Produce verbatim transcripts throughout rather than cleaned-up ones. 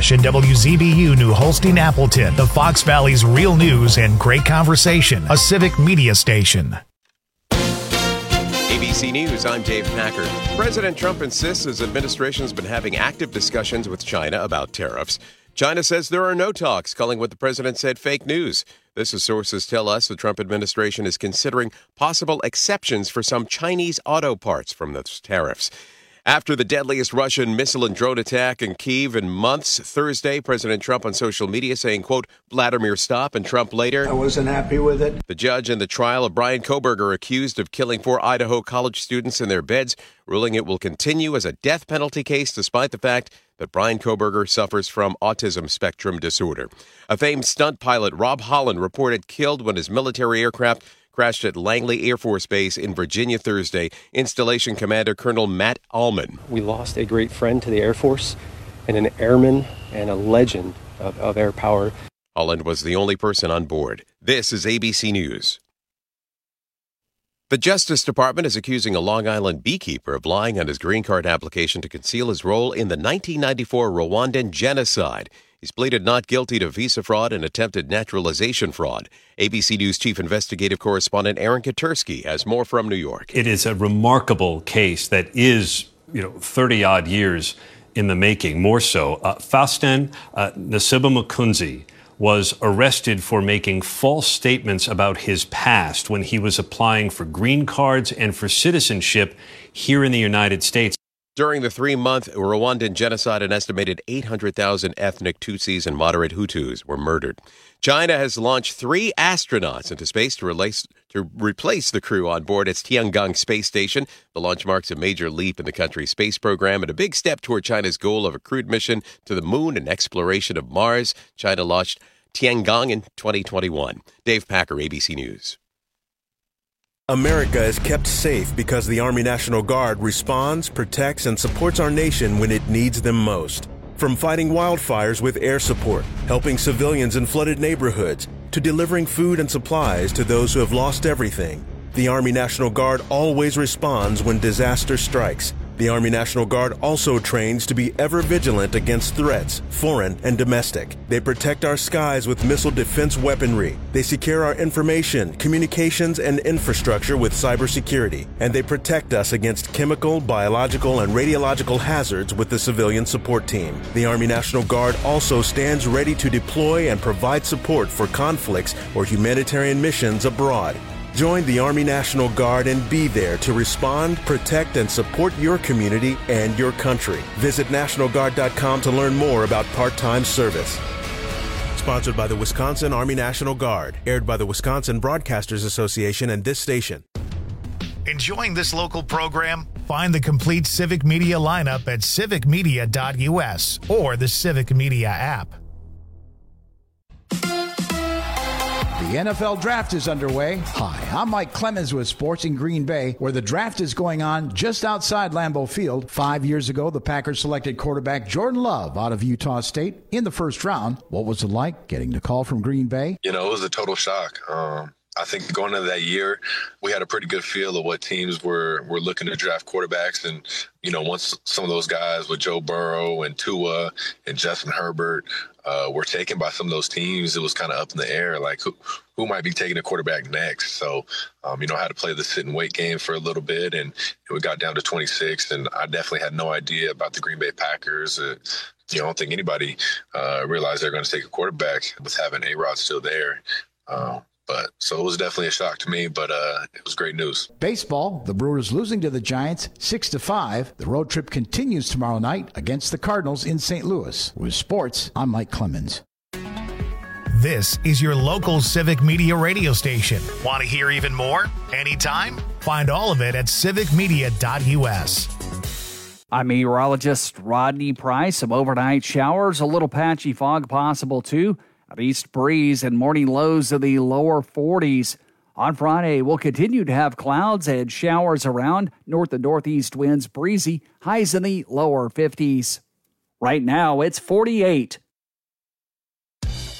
Rush and W Z B U New Holstein Appleton, the Fox Valley's real news and great conversation, a civic media station. A B C News, I'm Dave Packard. President Trump insists his administration's been having active discussions with China about tariffs. China says there are no talks, calling what the president said fake news. This, as sources tell us, the Trump administration is considering possible exceptions for some Chinese auto parts from those tariffs. After the deadliest Russian missile and drone attack in Kyiv in months, Thursday, President Trump on social media saying, quote, Vladimir, stop, and Trump later. I wasn't happy with it. The judge in the trial of Brian Kohberger, accused of killing four Idaho college students in their beds, ruling it will continue as a death penalty case despite the fact that Brian Kohberger suffers from autism spectrum disorder. A famed stunt pilot, Rob Holland, reported killed when his military aircraft crashed at Langley Air Force Base in Virginia Thursday. Installation Commander Colonel Matt Allman. We lost a great friend to the Air Force and an airman and a legend of, of air power. Holland was the only person on board. This is A B C News. The Justice Department is accusing a Long Island beekeeper of lying on his green card application to conceal his role in the nineteen ninety-four Rwandan genocide. He's pleaded not guilty to visa fraud and attempted naturalization fraud. A B C News chief investigative correspondent Aaron Katersky has more from New York. It is a remarkable case that is, you know, thirty-odd years in the making, more so. Uh, Faustin uh, Nasiba-Mukunzi was arrested for making false statements about his past when he was applying for green cards and for citizenship here in the United States. During the three-month Rwandan genocide, an estimated eight hundred thousand ethnic Tutsis and moderate Hutus were murdered. China has launched three astronauts into space to, replace, to replace the crew on board its Tiangong space station. The launch marks a major leap in the country's space program and a big step toward China's goal of a crewed mission to the moon and exploration of Mars. China launched Tiangong in twenty twenty-one. Dave Packer, A B C News. America is kept safe because the Army National Guard responds, protects, and supports our nation when it needs them most. From fighting wildfires with air support, helping civilians in flooded neighborhoods, to delivering food and supplies to those who have lost everything, the Army National Guard always responds when disaster strikes. The Army National Guard also trains to be ever vigilant against threats, foreign and domestic. They protect our skies with missile defense weaponry. They secure our information, communications, and infrastructure with cybersecurity. And they protect us against chemical, biological, and radiological hazards with the civilian support team. The Army National Guard also stands ready to deploy and provide support for conflicts or humanitarian missions abroad. Join the Army National Guard and be there to respond, protect, and support your community and your country. Visit National Guard dot com to learn more about part-time service. Sponsored by the Wisconsin Army National Guard. Aired by the Wisconsin Broadcasters Association and this station. Enjoying this local program? Find the complete Civic Media lineup at civic media dot u s or the Civic Media app. The N F L Draft is underway. Hi, I'm Mike Clemens with Sports in Green Bay, where the draft is going on just outside Lambeau Field. Five years ago, the Packers selected quarterback Jordan Love out of Utah State in the first round. What was it like getting the call from Green Bay? You know, it was a total shock. Um, I think going into that year, we had a pretty good feel of what teams were were looking to draft quarterbacks. And, you know, once some of those guys with Joe Burrow and Tua and Justin Herbert uh, were taken by some of those teams, it was kind of up in the air, like who, who might be taking a quarterback next. So, um, you know, I had to play the sit and wait game for a little bit, and we got down to twenty-six, and I definitely had no idea about the Green Bay Packers. Uh, you know, I don't think anybody uh, realized they're going to take a quarterback with having A-Rod still there. Uh, But so it was definitely a shock to me, but uh, it was great news. Baseball, the Brewers losing to the Giants six to five. The road trip continues tomorrow night against the Cardinals in Saint Louis. With sports, I'm Mike Clemens. This is your local Civic Media radio station. Want to hear even more? Anytime? Find all of it at civic media dot u s. I'm meteorologist Rodney Price. Some overnight showers, a little patchy fog possible too. An east breeze and morning lows of the lower forties. On Friday, we'll continue to have clouds and showers around. North and northeast winds breezy. Highs in the lower fifties. Right now, it's forty-eight.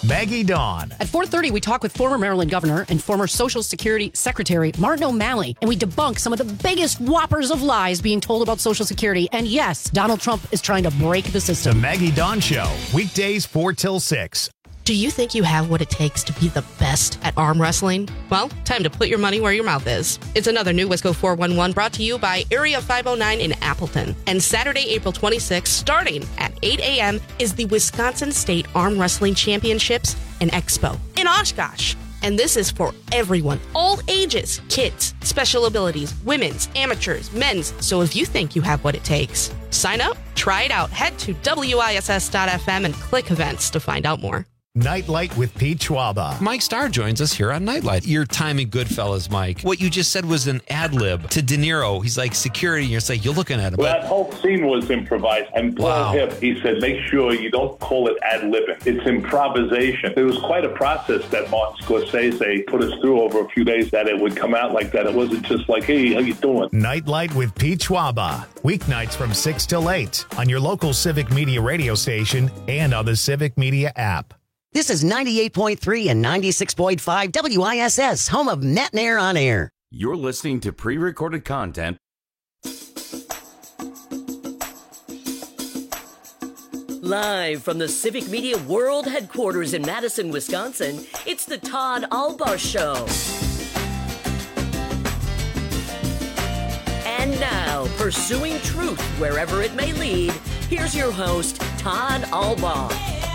Maggie Dawn. At four thirty, we talk with former Maryland Governor and former Social Security Secretary Martin O'Malley, and we debunk some of the biggest whoppers of lies being told about Social Security. And yes, Donald Trump is trying to break the system. The Maggie Dawn Show, weekdays four till six. Do you think you have what it takes to be the best at arm wrestling? Well, time to put your money where your mouth is. It's another new Wisco four one one brought to you by Area five oh nine in Appleton. And Saturday, April twenty-sixth, starting at eight a.m., is the Wisconsin State Arm Wrestling Championships and Expo in Oshkosh. And this is for everyone, all ages, kids, special abilities, women's, amateurs, men's. So if you think you have what it takes, sign up, try it out. Head to W I S S dot F M and click events to find out more. Nightlight with Pete Schwaba. Mike Starr joins us here on Nightlight. Your time in Goodfellas, Mike. What you just said was an ad lib to De Niro. He's like security, and you're like, you're looking at him. Well, that whole scene was improvised. And Paul Wow. Hipp, he said, make sure you don't call it ad libbing. It's improvisation. It was quite a process that Martin Scorsese put us through over a few days that it would come out like that. It wasn't just like, hey, how you doing? Nightlight with Pete Schwaba. Weeknights from six till eight on your local Civic Media radio station and on the Civic Media app. This is ninety-eight point three and ninety-six point five W I S S, home of Matt and Air on Air. You're listening to pre-recorded content. Live from the Civic Media World Headquarters in Madison, Wisconsin, it's the Todd Albaugh Show. And now, pursuing truth wherever it may lead, here's your host, Todd Albaugh.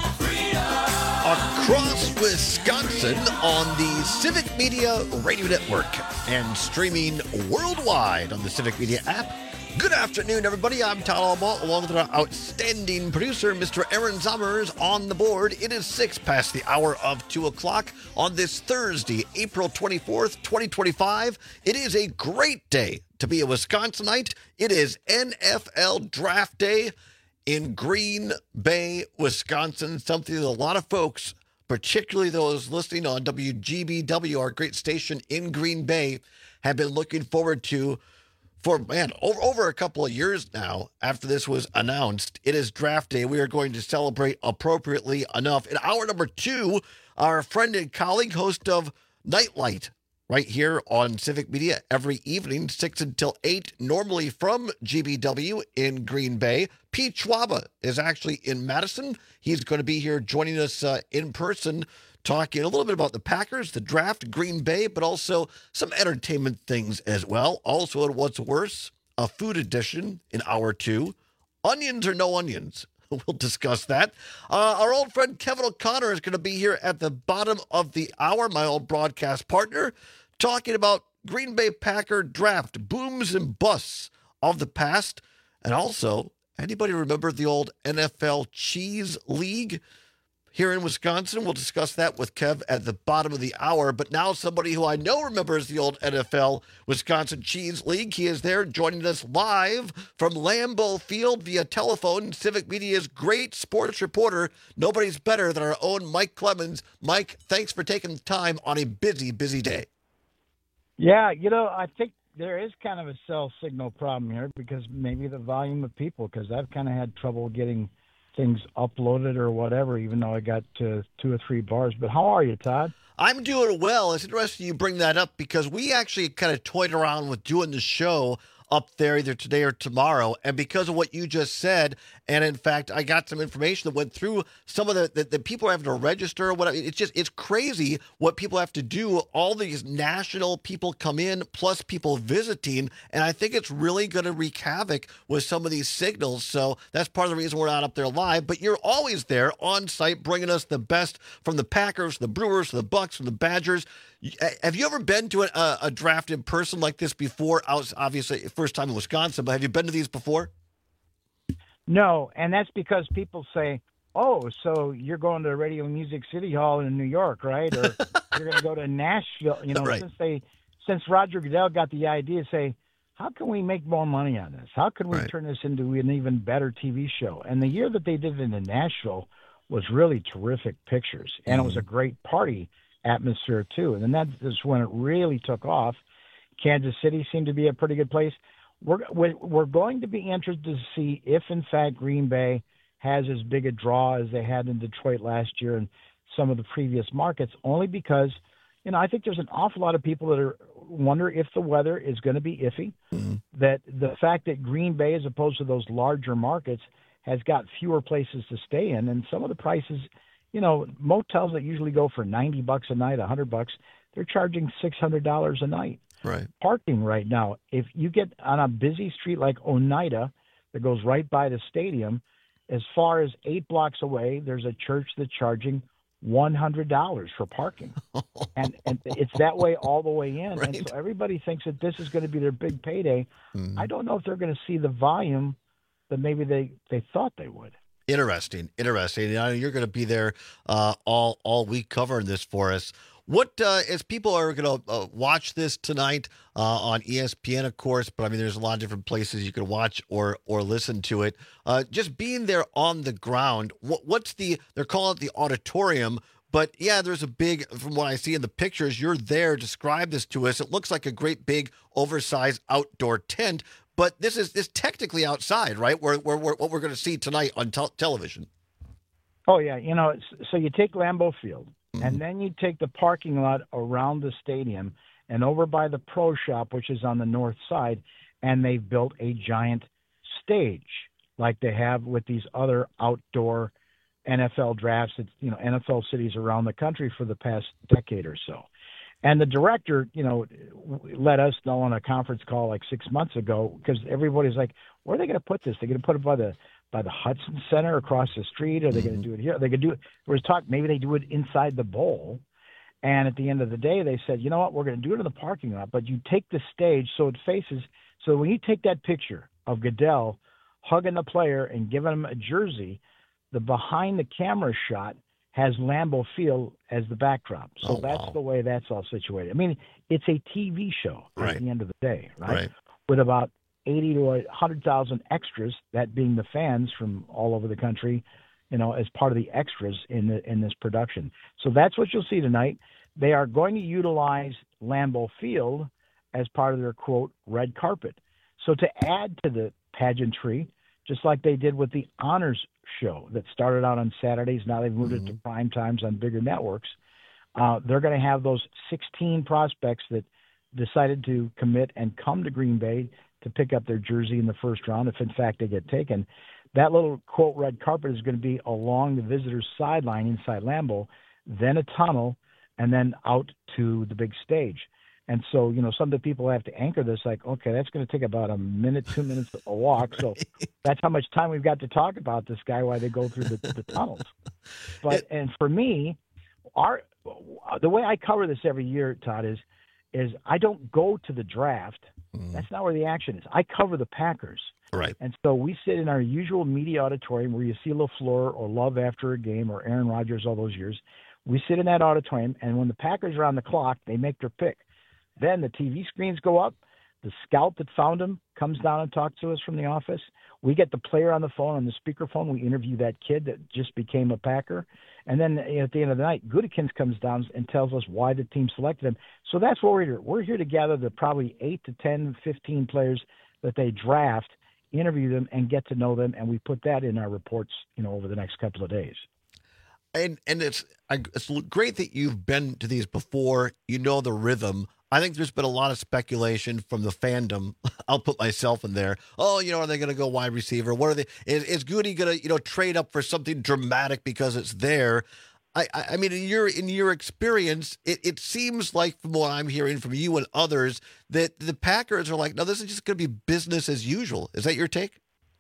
Across Wisconsin on the Civic Media Radio Network and streaming worldwide on the Civic Media app. Good afternoon, everybody. I'm Todd Albaugh, along with our outstanding producer, Mister Aaron Zommers, on the board. It is six past the hour of two o'clock on this Thursday, April twenty-fourth, twenty twenty-five. It is a great day to be a Wisconsinite. It is N F L Draft Day in Green Bay, Wisconsin, something that a lot of folks, particularly those listening on W G B W, our great station in Green Bay, have been looking forward to for, man, over, over a couple of years now after this was announced. It is draft day. We are going to celebrate appropriately enough. In hour number two, our friend and colleague, host of Nightlight, right here on Civic Media every evening, six until eight, normally from G B W in Green Bay. Pete Schwaba is actually in Madison. He's going to be here joining us uh, in person, talking a little bit about the Packers, the draft, Green Bay, but also some entertainment things as well. Also, in What's Worse, a food edition in hour two. Onions or no onions? We'll discuss that. Uh, our old friend Kevin O'Connor is going to be here at the bottom of the hour, my old broadcast partner, talking about Green Bay Packer draft, booms and busts of the past. And also, anybody remember the old N F L Cheese League here in Wisconsin? We'll discuss that with Kev at the bottom of the hour. But now somebody who I know remembers the old N F L Wisconsin Cheese League. He is there joining us live from Lambeau Field via telephone. Civic Media's great sports reporter. Nobody's better than our own Mike Clemens. Mike, thanks for taking the time on a busy, busy day. Yeah, you know, I think there is kind of a cell signal problem here because maybe the volume of people, because I've kind of had trouble getting things uploaded or whatever, even though I got uh, two or three bars. But how are you, Todd? I'm doing well. It's interesting you bring that up because we actually kind of toyed around with doing the show up there either today or tomorrow. And because of what you just said, and in fact, I got some information that went through some of the, the, the people are having to register or whatever. It's just, it's crazy what people have to do. All these national people come in, plus people visiting. And I think it's really going to wreak havoc with some of these signals. So that's part of the reason we're not up there live. But you're always there on site, bringing us the best from the Packers, the Brewers, the Bucks, from the Badgers. Have you ever been to a, a draft in person like this before? I was obviously first time in Wisconsin, but have you been to these before? No, and that's because people say, oh, so you're going to Radio Music City Hall in New York, right? Or you're going to go to Nashville. You know, right. since they, since Roger Goodell got the idea, say, how can we make more money on this? How can we right. turn this into an even better T V show? And the year that they did it in Nashville was really terrific pictures, and mm. it was a great party atmosphere too. And then that is when it really took off. Kansas City seemed to be a pretty good place. We're we're going to be interested to see if in fact Green Bay has as big a draw as they had in Detroit last year, and some of the previous markets, only because, you know, I think there's an awful lot of people that are wonder if the weather is going to be iffy, mm-hmm. that the fact that Green Bay, as opposed to those larger markets, has got fewer places to stay in, and some of the prices, you know, motels that usually go for ninety bucks a night, one hundred bucks, they're charging six hundred dollars a night. Right. Parking right now, if you get on a busy street like Oneida that goes right by the stadium, as far as eight blocks away, there's a church that's charging one hundred dollars for parking. and and it's that way all the way in. Right. And so everybody thinks that this is going to be their big payday. Mm. I don't know if they're going to see the volume that maybe they, they thought they would. Interesting, interesting. I know you're going to be there uh, all all week covering this for us. What, uh, as people are going to uh, watch this tonight uh, on E S P N, of course, but I mean, there's a lot of different places you can watch or or listen to it. Uh, just being there on the ground, what, what's the, they're calling it the auditorium, but yeah, there's a big, from what I see in the pictures, you're there, describe this to us. It looks like a great big oversized outdoor tent, but this is this technically outside, right? Where, where, where what we're going to see tonight on te- television. Oh, yeah. You know, so you take Lambeau Field. Mm-hmm. And then you take the parking lot around the stadium and over by the Pro Shop, which is on the north side, and they've built a giant stage like they have with these other outdoor N F L drafts at, you know, N F L cities around the country for the past decade or so. And the director, you know, let us know on a conference call like six months ago, because everybody's like, where are they going to put this? They're going to put it by the by the Hudson Center across the street? Are they mm-hmm. going to do it here? Are they going to do it? There was talk, maybe they do it inside the bowl. And at the end of the day, they said, you know what, we're going to do it in the parking lot, but you take the stage so it faces, so when you take that picture of Goodell hugging the player and giving him a jersey, the behind the camera shot has Lambeau Field as the backdrop. So oh, that's wow. the way that's all situated. I mean, it's a T V show right. at the end of the day, right? right. With about eighty to one hundred thousand extras, that being the fans from all over the country, you know, as part of the extras in the, in this production. So that's what you'll see tonight. They are going to utilize Lambeau Field as part of their, quote, red carpet. So to add to the pageantry, just like they did with the Honors Show that started out on Saturdays, now they've moved mm-hmm. it to prime times on bigger networks, uh, they're going to have those sixteen prospects that decided to commit and come to Green Bay to pick up their jersey in the first round, if in fact they get taken. That little, quote, red carpet is going to be along the visitor's sideline inside Lambeau, then a tunnel, and then out to the big stage. And so, you know, some of the people have to anchor this like, okay, that's going to take about a minute, two minutes a walk. So that's how much time we've got to talk about this guy while they go through the, the tunnels. But, and for me, our the way I cover this every year, Todd, is is I don't go to the draft. Mm. That's not where the action is. I cover the Packers. Right. And so we sit in our usual media auditorium where you see LaFleur or Love after a game or Aaron Rodgers all those years. We sit in that auditorium, and when the Packers are on the clock, they make their pick. Then the T V screens go up. The scout that found him comes down and talks to us from the office. We get the player on the phone, on the speakerphone. We interview that kid that just became a Packer. And then at the end of the night, Gutekunst comes down and tells us why the team selected him. So that's what we're here. We're here to gather the probably eight to ten, fifteen players that they draft, interview them, and get to know them, and we put that in our reports, you know, over the next couple of days. And and it's it's great that you've been to these before. You know the rhythm. I think there's been a lot of speculation from the fandom. I'll put myself in there. Oh, you know, are they going to go wide receiver? What are they? Is, is Goody going to, you know, trade up for something dramatic because it's there? I, I mean, in your in your experience, it, it seems like from what I'm hearing from you and others that the Packers are like, no, this is just going to be business as usual. Is that your take?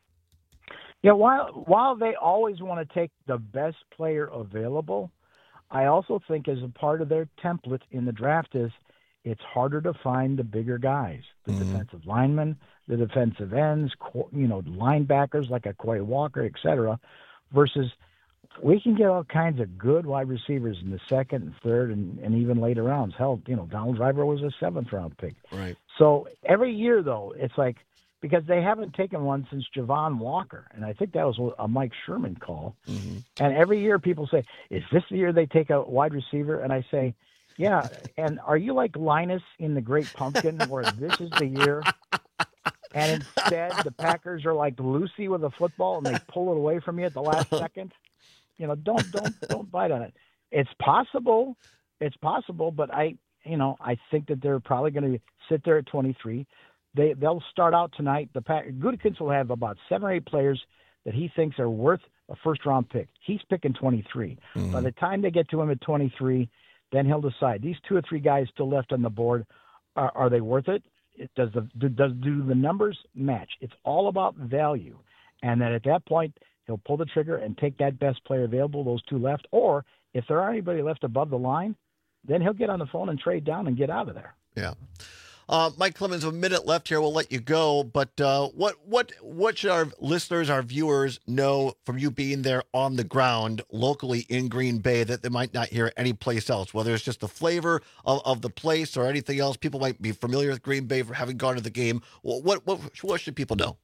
Yeah, while while they always want to take the best player available, I also think as a part of their template in the draft is it's harder to find the bigger guys, the mm-hmm. defensive linemen, the defensive ends, you know, linebackers like a Quay Walker, et cetera, versus we can get all kinds of good wide receivers in the second and third and, and even later rounds. Hell, you know, Donald Driver was a seventh round pick. Right. So every year, though, it's like, because they haven't taken one since Javon Walker, and I think that was a Mike Sherman call. Mm-hmm. And every year people say, is this the year they take a wide receiver? And I say, yeah, and are you like Linus in The Great Pumpkin where this is the year? And instead the Packers are like Lucy with a football and they pull it away from you at the last second? You know, don't don't don't bite on it. It's possible. It's possible, but I, you know, I think that they're probably going to sit there at twenty-three. They they'll start out tonight. The Pack, Gutekunst will have about seven or eight players that he thinks are worth a first round pick. He's picking twenty-three. Mm-hmm. By the time they get to him at twenty-three, then he'll decide. These two or three guys still left on the board, are, are they worth it? It does the do, does do the numbers match? It's all about value, and then at that point he'll pull the trigger and take that best player available. Those two left, or if there aren't anybody left above the line, then he'll get on the phone and trade down and get out of there. Yeah. Uh, Mike Clemens, a minute left here. We'll let you go. But uh, what what what should our listeners, our viewers know from you being there on the ground locally in Green Bay that they might not hear anyplace else? Whether it's just the flavor of, of the place or anything else, people might be familiar with Green Bay for having gone to the game. What what what, what should people know?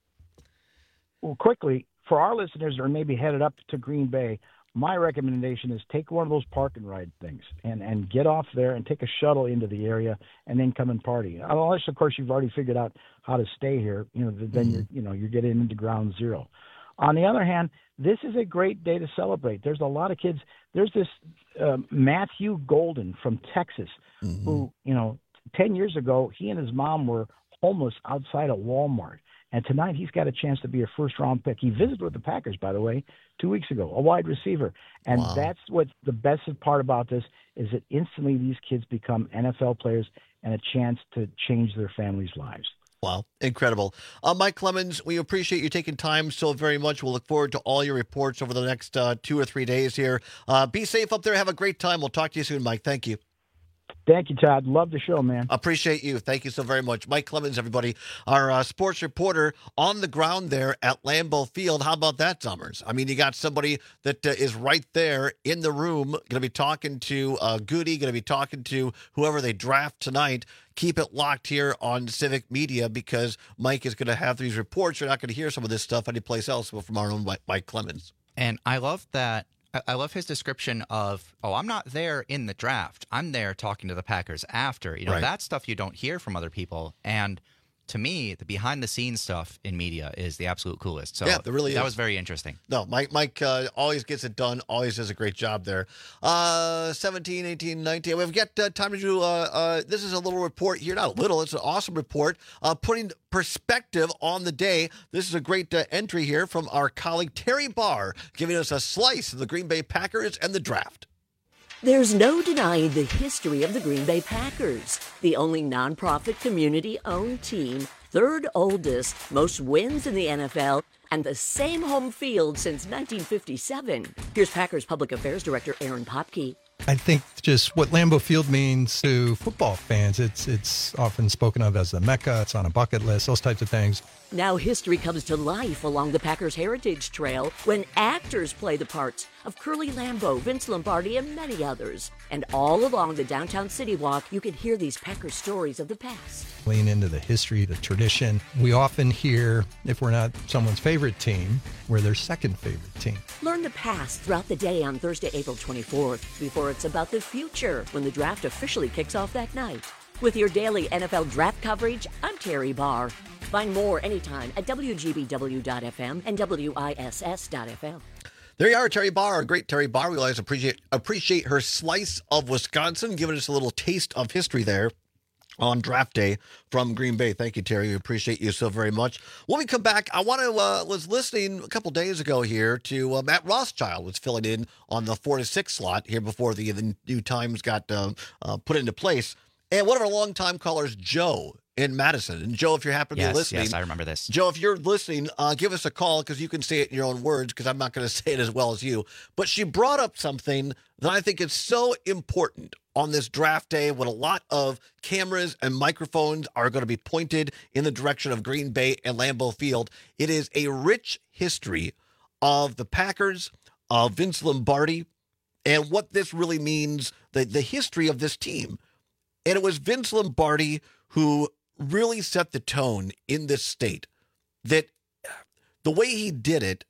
Well, quickly, for our listeners that are maybe headed up to Green Bay, my recommendation is take one of those park and ride things and, and get off there and take a shuttle into the area and then come and party. Unless, of course, you've already figured out how to stay here, you know, then mm-hmm. you're, you know, you're getting into ground zero. On the other hand, this is a great day to celebrate. There's a lot of kids. There's this uh, Matthew Golden from Texas mm-hmm. who, you know, ten years ago, he and his mom were homeless outside of Walmart. And tonight he's got a chance to be a first-round pick. He visited with the Packers, by the way, two weeks ago, a wide receiver. And wow. that's what the best part about this is that instantly these kids become N F L players and a chance to change their families' lives. Wow, incredible. Uh, Mike Clemens, we appreciate you taking time so very much. We'll look forward to all your reports over the next uh, two or three days here. Uh, be safe up there. Have a great time. We'll talk to you soon, Mike. Thank you. Thank you, Todd. Love the show, man. Appreciate you. Thank you so very much. Mike Clemens, everybody, our uh, sports reporter on the ground there at Lambeau Field. How about that, Summers? I mean, you got somebody that uh, is right there in the room, going to be talking to uh, Goody, going to be talking to whoever they draft tonight. Keep it locked here on Civic Media because Mike is going to have these reports. You're not going to hear some of this stuff anyplace else but from our own Mike Clemens. And I love that. I love his description of, oh, I'm not there in the draft. I'm there talking to the Packers after. You know, right. That's stuff you don't hear from other people. And to me, the behind-the-scenes stuff in media is the absolute coolest. So yeah, there really that is. was very interesting. No, Mike Mike uh, always gets it done, always does a great job there. Uh, seventeen, eighteen, nineteen. We've got uh, time to do, uh, uh, this is a little report here. Not a little, it's an awesome report. Uh, putting perspective on the day. This is a great uh, entry here from our colleague Terry Barr, giving us a slice of the Green Bay Packers and the draft. There's no denying the history of the Green Bay Packers, the only nonprofit community-owned team, third oldest, most wins in the N F L, and the same home field since nineteen fifty-seven. Here's Packers Public Affairs Director Aaron Popke. I think just what Lambeau Field means to football fans, it's it's often spoken of as the Mecca, it's on a bucket list, those types of things. Now history comes to life along the Packers Heritage Trail when actors play the parts of Curly Lambeau, Vince Lombardi, and many others. And all along the downtown City Walk, you can hear these Packers stories of the past. Lean into the history, the tradition. We often hear, if we're not someone's favorite team, we're their second favorite team. Learn the past throughout the day on Thursday, April twenty-fourth, before it's about the future when the draft officially kicks off that night. With your daily N F L draft coverage, I'm Terry Barr. Find more anytime at W G B W dot F M and W I S S dot F M. There you are, Terry Barr, great Terry Barr. We always appreciate appreciate her slice of Wisconsin, giving us a little taste of history there on draft day from Green Bay. Thank you, Terry. We appreciate you so very much. When we come back, I want to, uh, was listening a couple days ago here to uh, Matt Rothschild was filling in on the four to six slot here before the, the new times got uh, uh, put into place. And one of our longtime callers, Joe, in Madison. And Joe, if you're happy to yes, be listening. Yes, I remember this. Joe, if you're listening, uh, give us a call because you can say it in your own words because I'm not going to say it as well as you. But she brought up something that I think is so important on this draft day when a lot of cameras and microphones are going to be pointed in the direction of Green Bay and Lambeau Field. It is a rich history of the Packers, of Vince Lombardi, and what this really means, the, the history of this team. And it was Vince Lombardi who really set the tone in this state. That the way he did it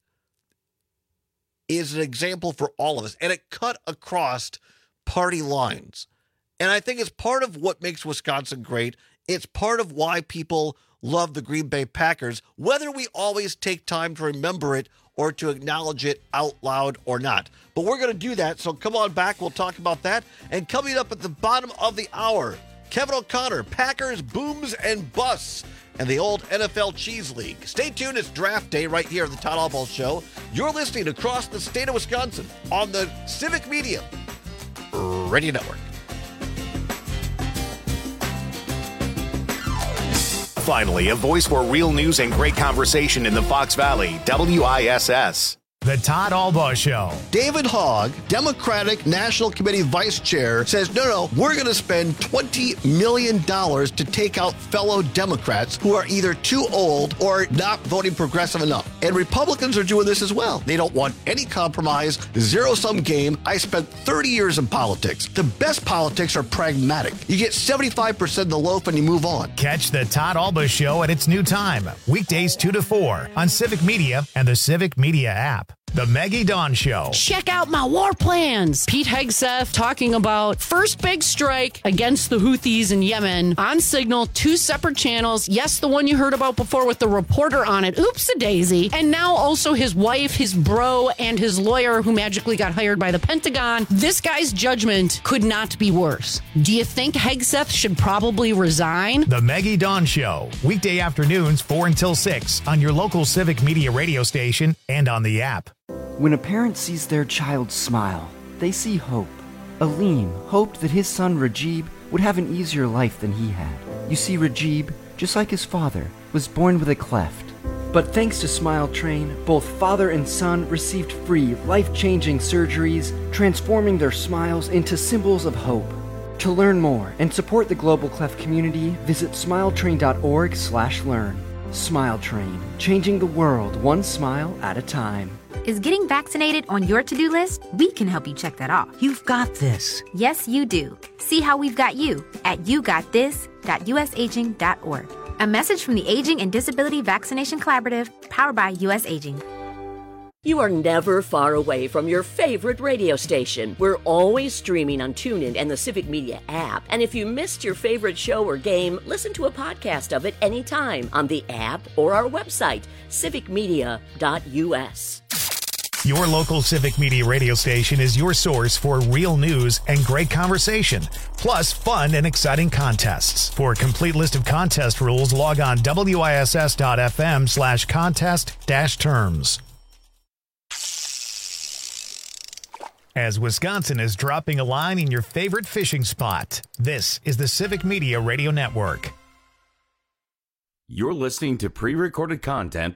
is an example for all of us. And it cut across party lines. And I think it's part of what makes Wisconsin great. It's part of why people love the Green Bay Packers, whether we always take time to remember it or to acknowledge it out loud or not. But we're going to do that, so come on back. We'll talk about that. And coming up at the bottom of the hour, Kevin O'Connor, Packers, booms and busts, and the old N F L Cheese League. Stay tuned. It's draft day right here at the Todd Albaugh Show. You're listening across the state of Wisconsin on the Civic Media Radio Network. Finally, a voice for real news and great conversation in the Fox Valley, W I S S. The Todd Albaugh Show. David Hogg, Democratic National Committee Vice Chair, says, no, no, we're going to spend twenty million dollars to take out fellow Democrats who are either too old or not voting progressive enough. And Republicans are doing this as well. They don't want any compromise, zero-sum game. I spent thirty years in politics. The best politics are pragmatic. You get seventy-five percent of the loaf and you move on. Catch the Todd Albaugh Show at its new time, weekdays two to four on Civic Media and the Civic Media app. The Maggie Dawn Show. Check out my war plans. Pete Hegseth talking about first big strike against the Houthis in Yemen on Signal, two separate channels. Yes, the one you heard about before with the reporter on it. Oops-a-daisy. And now also his wife, his bro, and his lawyer who magically got hired by the Pentagon. This guy's judgment could not be worse. Do you think Hegseth should probably resign? The Maggie Dawn Show. Weekday afternoons, four until six on your local Civic Media radio station and on the app. When a parent sees their child smile, they see hope. Aleem hoped that his son Rajib would have an easier life than he had. You see, Rajib, just like his father, was born with a cleft. But thanks to Smile Train, both father and son received free, life-changing surgeries, transforming their smiles into symbols of hope. To learn more and support the Global Cleft community, visit smiletrain.org slash learn. Smile Train, changing the world one smile at a time. Is getting vaccinated on your to-do list? We can help you check that off. You've got this. Yes, you do. See how we've got you at you got this dot u s aging dot org. A message from the Aging and Disability Vaccination Collaborative, powered by U S Aging. You are never far away from your favorite radio station. We're always streaming on TuneIn and the Civic Media app. And if you missed your favorite show or game, listen to a podcast of it anytime on the app or our website, civic media dot u s. Your local Civic Media radio station is your source for real news and great conversation, plus fun and exciting contests. For a complete list of contest rules, log on W I S S dot F M slash contest dash terms. As Wisconsin is dropping a line in your favorite fishing spot, this is the Civic Media Radio Network. You're listening to pre-recorded content.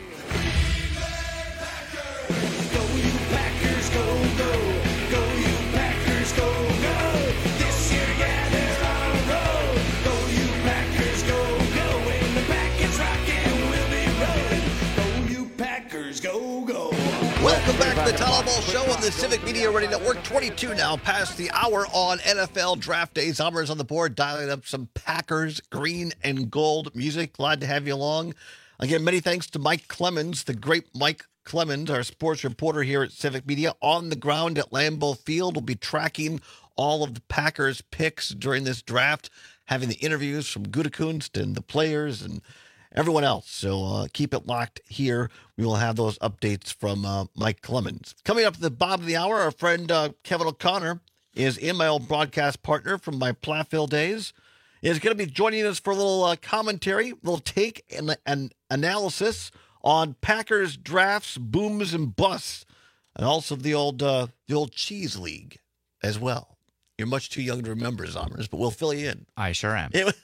Welcome back to the Todd Albaugh Show on the Civic Media Radio Network. twenty-two now past the hour on N F L Draft Day. Zombers on the board, dialing up some Packers green and gold music. Glad to have you along. Again, many thanks to Mike Clemens, the great Mike Clemens, our sports reporter here at Civic Media, on the ground at Lambeau Field. We'll be tracking all of the Packers picks during this draft, having the interviews from Gutekunst and the players and everyone else. So uh, keep it locked here. We will have those updates from uh, Mike Clemens. Coming up at the bottom of the hour, our friend uh, Kevin O'Connor is in, my old broadcast partner from my Platteville days, is going to be joining us for a little uh, commentary, a little take and an analysis on Packers drafts, booms and busts, and also the old uh, the old Cheese League as well. You're much too young to remember, Zombers, but we'll fill you in. I sure am. It,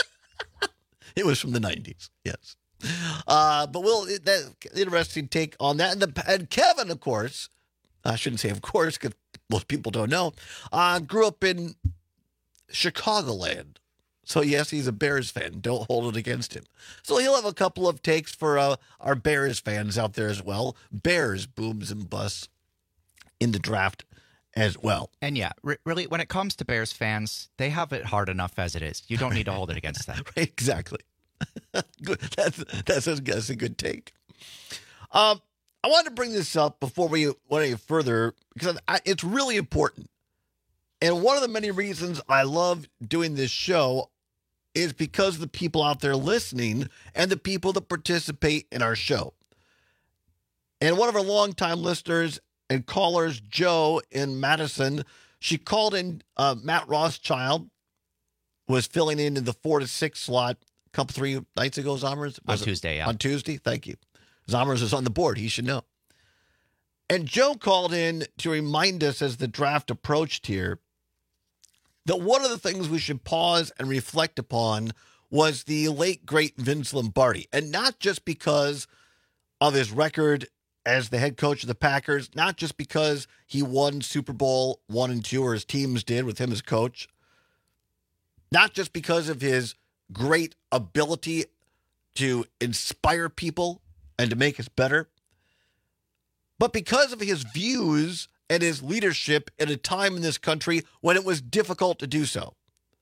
it was from the nineties, yes. Uh, but we'll that interesting take on that. And, the, and Kevin, of course, I shouldn't say of course because most people don't know, uh, grew up in Chicagoland. So, yes, he's a Bears fan. Don't hold it against him. So he'll have a couple of takes for uh, our Bears fans out there as well. Bears, booms and busts in the draft as well. And, yeah, re- really, when it comes to Bears fans, they have it hard enough as it is. You don't need to hold it against them. Right, exactly. Good. That's, that's, a, that's a good take. Um, I wanted to bring this up before we went any further because I, it's really important. And one of the many reasons I love doing this show is because of the people out there listening and the people that participate in our show. And one of our longtime listeners and callers, Joe in Madison, she called in uh, Matt Rothschild, was filling in in the four to six slot a couple, three nights ago, Zommers? On Tuesday, yeah. On Tuesday, thank you. Zommers is on the board. He should know. And Joe called in to remind us as the draft approached here that one of the things we should pause and reflect upon was the late, great Vince Lombardi. And not just because of his record as the head coach of the Packers, not just because he won Super Bowl one and two, or his teams did with him as coach, not just because of his great ability to inspire people and to make us better, but because of his views and his leadership at a time in this country when it was difficult to do so.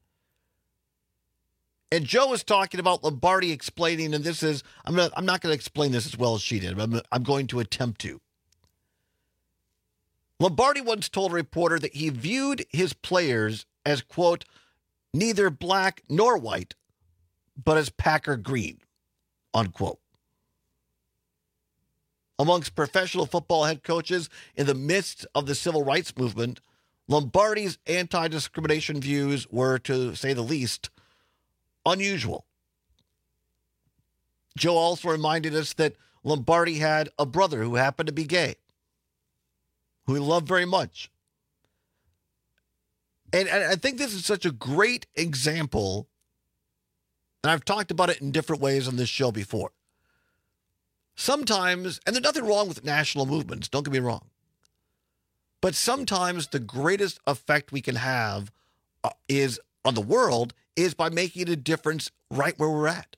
And Joe was talking about Lombardi explaining, and this is, I'm not, I'm not going to explain this as well as she did, but I'm, I'm going to attempt to. Lombardi once told a reporter that he viewed his players as, quote, neither black nor white, but as Packer green, unquote. Amongst professional football head coaches in the midst of the civil rights movement, Lombardi's anti-discrimination views were, to say the least, unusual. Joe also reminded us that Lombardi had a brother who happened to be gay, who he loved very much. And, and I think this is such a great example, and I've talked about it in different ways on this show before. Sometimes, and there's nothing wrong with national movements, don't get me wrong, but sometimes the greatest effect we can have uh, is on the world is by making a difference right where we're at.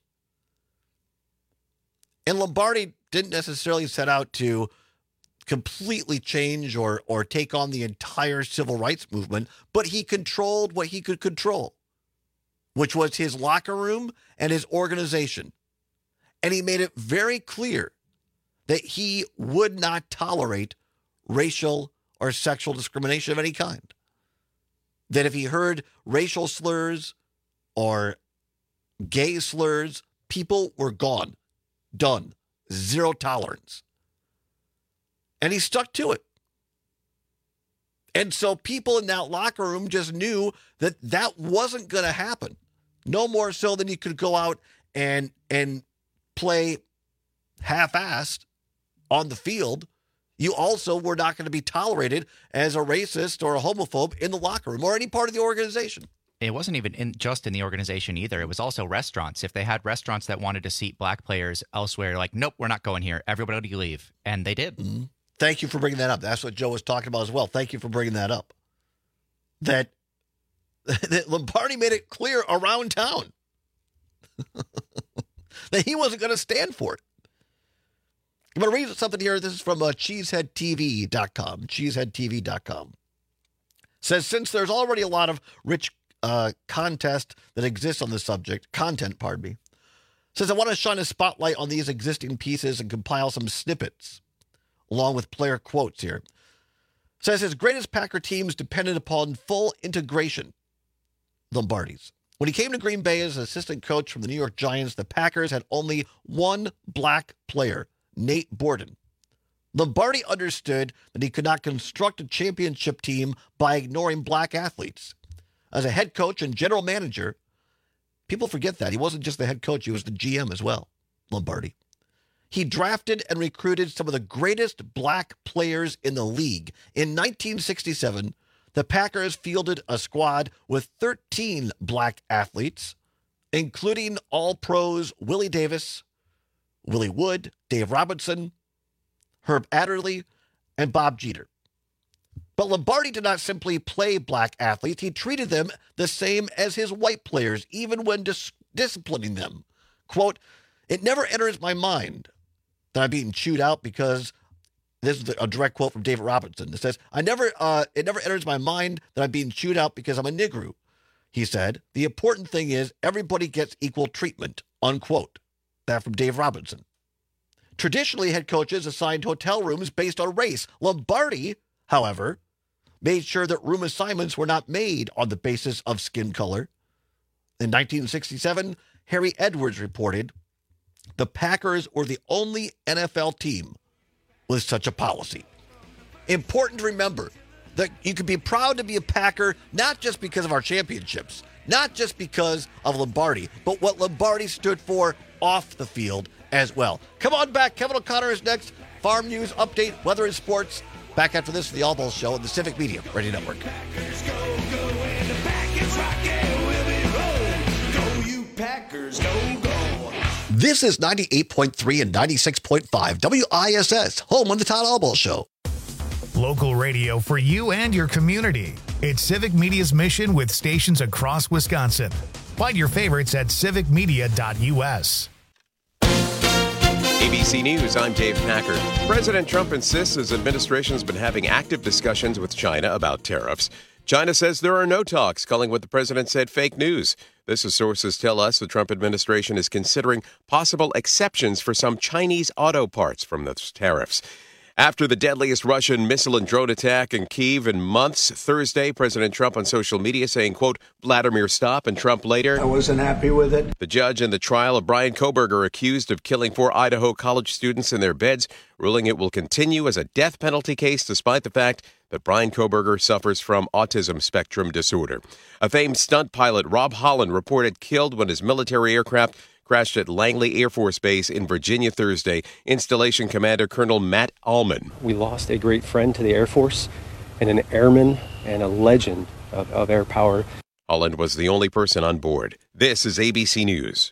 And Lombardi didn't necessarily set out to completely change or or take on the entire civil rights movement, but he controlled what he could control, which was his locker room and his organization. And he made it very clear that he would not tolerate racial or sexual discrimination of any kind. That if he heard racial slurs or gay slurs, people were gone, done, zero tolerance. And he stuck to it. And so people in that locker room just knew that that wasn't going to happen. No more so than you could go out and and play half-assed on the field. You also were not going to be tolerated as a racist or a homophobe in the locker room or any part of the organization. It wasn't even in, just in the organization either. It was also restaurants. If they had restaurants that wanted to seat black players elsewhere, like, nope, we're not going here. Everybody leave. And they did. Mm-hmm. Thank you for bringing that up. That's what Joe was talking about as well. Thank you for bringing that up. That, that Lombardi made it clear around town that he wasn't going to stand for it. I'm going to read something here. This is from uh, cheesehead T V dot com. cheesehead T V dot com. Says, since there's already a lot of rich uh, contest that exists on the subject, content, pardon me, says, I want to shine a spotlight on these existing pieces and compile some snippets, along with player quotes here. Says his greatest Packer teams depended upon full integration, Lombardi's. When he came to Green Bay as assistant coach from the New York Giants, the Packers had only one black player, Nate Borden. Lombardi understood that he could not construct a championship team by ignoring black athletes. As a head coach and general manager, people forget that. He wasn't just the head coach, he was the G M as well, Lombardi. He drafted and recruited some of the greatest black players in the league. In nineteen sixty-seven, the Packers fielded a squad with thirteen black athletes, including All-Pros Willie Davis, Willie Wood, Dave Robinson, Herb Adderley, and Bob Jeter. But Lombardi did not simply play black athletes. He treated them the same as his white players, even when dis- disciplining them. Quote, it never enters my mind that I'm being chewed out because, this is a direct quote from David Robinson. It says, I never, uh, it never enters my mind that I'm being chewed out because I'm a Negro. He said, the important thing is everybody gets equal treatment, unquote. That from Dave Robinson. Traditionally, head coaches assigned hotel rooms based on race. Lombardi, however, made sure that room assignments were not made on the basis of skin color. In nineteen sixty-seven, Harry Edwards reported, the Packers were the only N F L team with such a policy. Important to remember that you can be proud to be a Packer, not just because of our championships, not just because of Lombardi, but what Lombardi stood for off the field as well. Come on back. Kevin O'Connor is next. Farm news, update, weather and sports. Back after this for the All Balls Show on the Civic Media Radio Network. This is ninety-eight point three and ninety-six point five W I S S, home on the Todd All Balls Show. Local radio for you and your community. It's Civic Media's mission with stations across Wisconsin. Find your favorites at civic media dot U S. A B C News, I'm Dave Packard. President Trump insists his administration has been having active discussions with China about tariffs. China says there are no talks, calling what the president said fake news. This is sources tell us the Trump administration is considering possible exceptions for some Chinese auto parts from those tariffs. After the deadliest Russian missile and drone attack in Kyiv in months, Thursday, President Trump on social media saying, quote, Vladimir, stop, and Trump later. I wasn't happy with it. The judge in the trial of Brian Kohberger accused of killing four Idaho college students in their beds, ruling it will continue as a death penalty case despite the fact that Brian Kohberger suffers from autism spectrum disorder. A famed stunt pilot, Rob Holland, reported killed when his military aircraft crashed at Langley Air Force Base in Virginia Thursday. Installation Commander Colonel Matt Allman. We lost a great friend to the Air Force and an airman and a legend of, of air power. Holland was the only person on board. This is A B C News.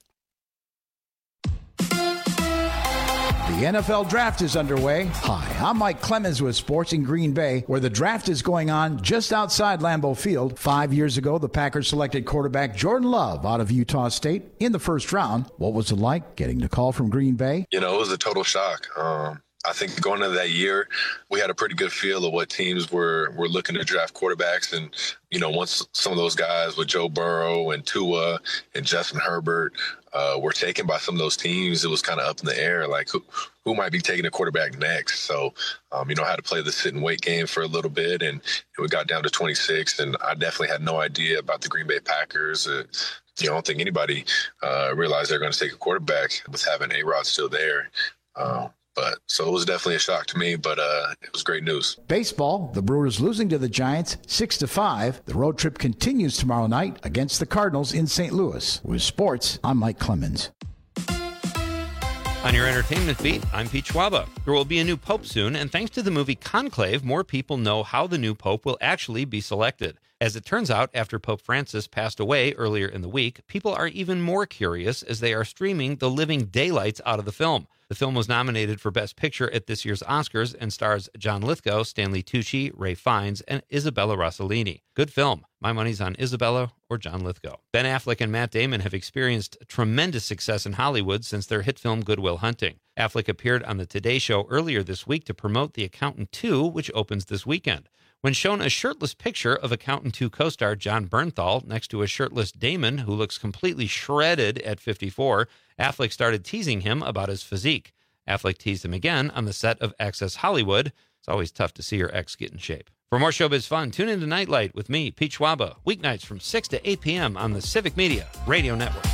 The N F L Draft is underway. Hi, I'm Mike Clemens with Sports in Green Bay, where the draft is going on just outside Lambeau Field. Five years ago, the Packers selected quarterback Jordan Love out of Utah State in the first round. What was it like getting the call from Green Bay? You know, it was a total shock. Um, I think going into that year, we had a pretty good feel of what teams were were looking to draft quarterbacks. And, you know, once some of those guys with Joe Burrow and Tua and Justin Herbert uh, were taken by some of those teams, it was kind of up in the air, like who, who might be taking a quarterback next. So, um, you know, I had to play the sit and wait game for a little bit, and we got down to twenty-six, and I definitely had no idea about the Green Bay Packers. Uh, you know, I don't think anybody uh, realized they're going to take a quarterback with having A-Rod still there. Um, But so it was definitely a shock to me, but uh, it was great news. Baseball, the Brewers losing to the Giants six to five. The road trip continues tomorrow night against the Cardinals in Saint Louis. With sports, I'm Mike Clemens. On your entertainment beat, I'm Pete Schwaba. There will be a new pope soon, and thanks to the movie Conclave, more people know how the new pope will actually be selected. As it turns out, after Pope Francis passed away earlier in the week, people are even more curious as they are streaming the living daylights out of the film. The film was nominated for Best Picture at this year's Oscars and stars John Lithgow, Stanley Tucci, Ray Fiennes, and Isabella Rossellini. Good film. My money's on Isabella or John Lithgow. Ben Affleck and Matt Damon have experienced tremendous success in Hollywood since their hit film Good Will Hunting. Affleck appeared on the Today Show earlier this week to promote The Accountant two, which opens this weekend. When shown a shirtless picture of Accountant two co-star John Bernthal next to a shirtless Damon who looks completely shredded at fifty-four, Affleck started teasing him about his physique. Affleck teased him again on the set of Access Hollywood. It's always tough to see your ex get in shape. For more showbiz fun, tune into Nightlight with me, Pete Schwaba, weeknights from six to eight p.m. on the Civic Media Radio Network.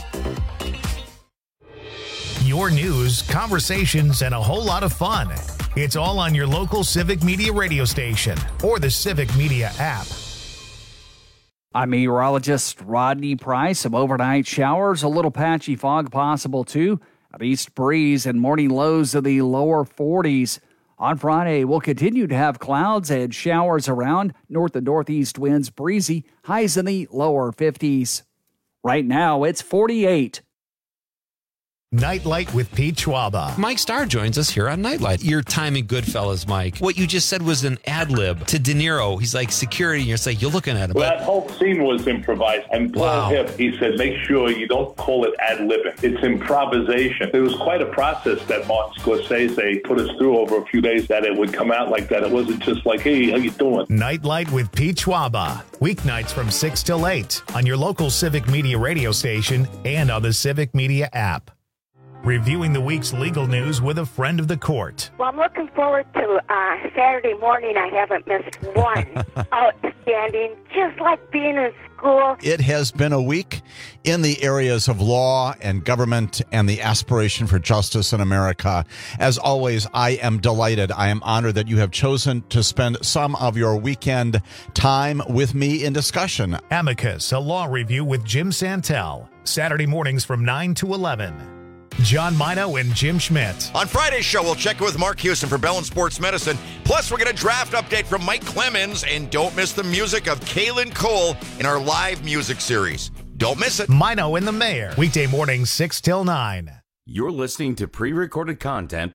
Your news, conversations, and a whole lot of fun. It's all on your local Civic Media radio station or the Civic Media app. I'm meteorologist Rodney Price. Some overnight showers, a little patchy fog possible too. An east breeze and morning lows of the lower forties. On Friday, we'll continue to have clouds and showers around. North and northeast winds breezy. Highs in the lower fifties. Right now, it's forty-eight. Nightlight with Pete Schwaba. Mike Starr joins us here on Nightlight. Your timing, Goodfellas, Mike. What you just said was an ad lib to De Niro. He's like security, and you're like, you're looking at him. Well, that whole scene was improvised. And Paul Wow. Hipp, he said, make sure you don't call it ad libbing. It's improvisation. It was quite a process that Martin Scorsese put us through over a few days, that it would come out like that. It wasn't just like, hey, how you doing? Nightlight with Pete Schwaba. Weeknights from six till eight on your local Civic Media radio station and on the Civic Media app. Reviewing the week's legal news with a friend of the court. Well, I'm looking forward to uh, Saturday morning. I haven't missed one out in understanding, just like being in school. It has been a week in the areas of law and government and the aspiration for justice in America. As always, I am delighted. I am honored that you have chosen to spend some of your weekend time with me in discussion. Amicus, a law review with Jim Santel. Saturday mornings from nine to eleven. John Mino and Jim Schmidt. On Friday's show, we'll check in with Mark Houston for Bell and Sports Medicine. Plus, we're going to draft update from Mike Clemens. And don't miss the music of Kaylin Cole in our live music series. Don't miss it. Mino and the Mayor. Weekday mornings, six till nine. You're listening to pre-recorded content.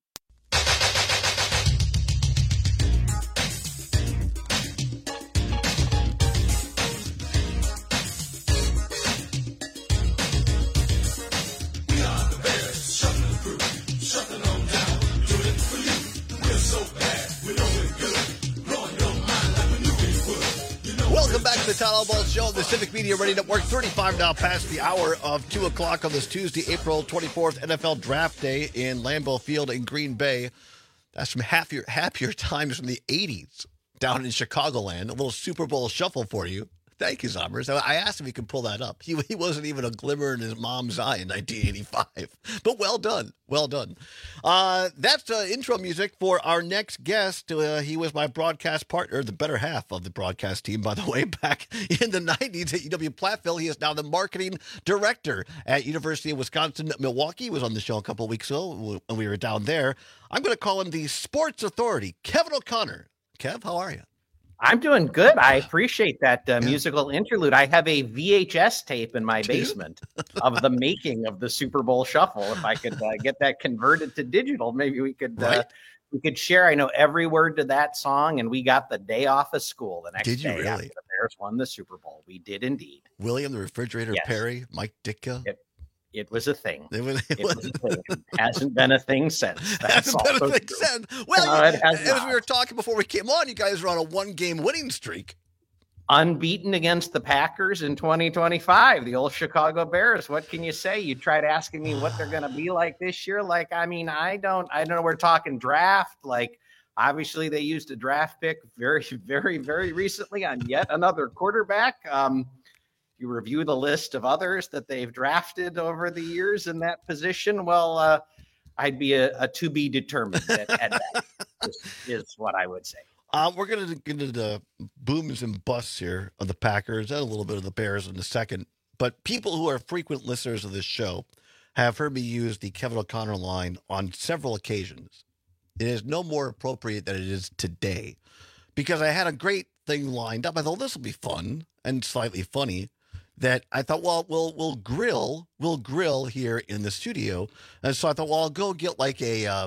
Welcome back to the Todd Ball Show on the Civic Media Radio Network. thirty-five now past the hour of two o'clock on this Tuesday, April twenty-fourth, N F L Draft Day in Lambeau Field in Green Bay. That's some happier, happier times from the eighties down in Chicagoland. A little Super Bowl shuffle for you. Thank you, Zombers. I asked if he could pull that up. He, he wasn't even a glimmer in his mom's eye in nineteen eighty-five. But well done. Well done. Uh, that's uh, intro music for our next guest. Uh, he was my broadcast partner, the better half of the broadcast team, by the way, back in the nineties at U W-Platteville. He is now the marketing director at University of Wisconsin-Milwaukee. He was on the show a couple of weeks ago when we were down there. I'm going to call him the sports authority, Kevin O'Connor. Kev, how are you? I'm doing good. I appreciate that uh, musical interlude. I have a V H S tape in my basement of the making of the Super Bowl Shuffle. If I could uh, get that converted to digital, maybe we could right. uh, we could share. I know every word to that song, and we got the day off of school the next Did you day really? after the Bears won the Super Bowl. We did indeed. William the Refrigerator Yes. Perry, Mike Ditka. It, it was a thing. It was, it It was, was a thing. It hasn't been a thing since. That's hasn't been a also thing true. since. Well, No, it has as not. we were talking before we came on, you guys were on a one-game winning streak. Unbeaten against the Packers in twenty twenty-five, the old Chicago Bears. What can you say? You tried asking me what they're going to be like this year. Like, I mean, I don't, I don't know. We're talking draft. Like, obviously they used a draft pick very, very, very recently on yet another quarterback. Um, you review the list of others that they've drafted over the years in that position. Well, uh, I'd be a, a to be determined at, at that is, is what I would say. Uh, we're going to get into the booms and busts here of the Packers and a little bit of the Bears in a second. But people who are frequent listeners of this show have heard me use the Kevin O'Connor line on several occasions. It is no more appropriate than it is today because I had a great thing lined up. I thought this will be fun and slightly funny. That I thought, well, we'll we'll grill, we'll grill here in the studio, and so I thought, well, I'll go get like a uh,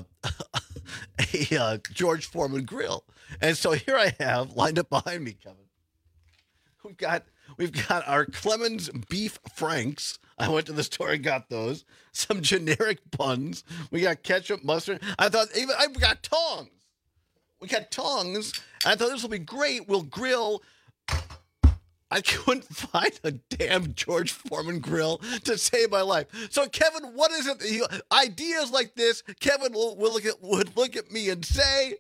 a uh, George Foreman grill, and so here I have lined up behind me, Kevin. We've got we've got our Clemens beef franks. I went to the store and got those. Some generic buns. We got ketchup, mustard. I thought even I've got tongs. We got tongs. I thought this will be great. We'll grill. I couldn't find a damn George Foreman grill to save my life. So, Kevin, what is it? You, ideas like this, Kevin will, will look at, would look at me and say,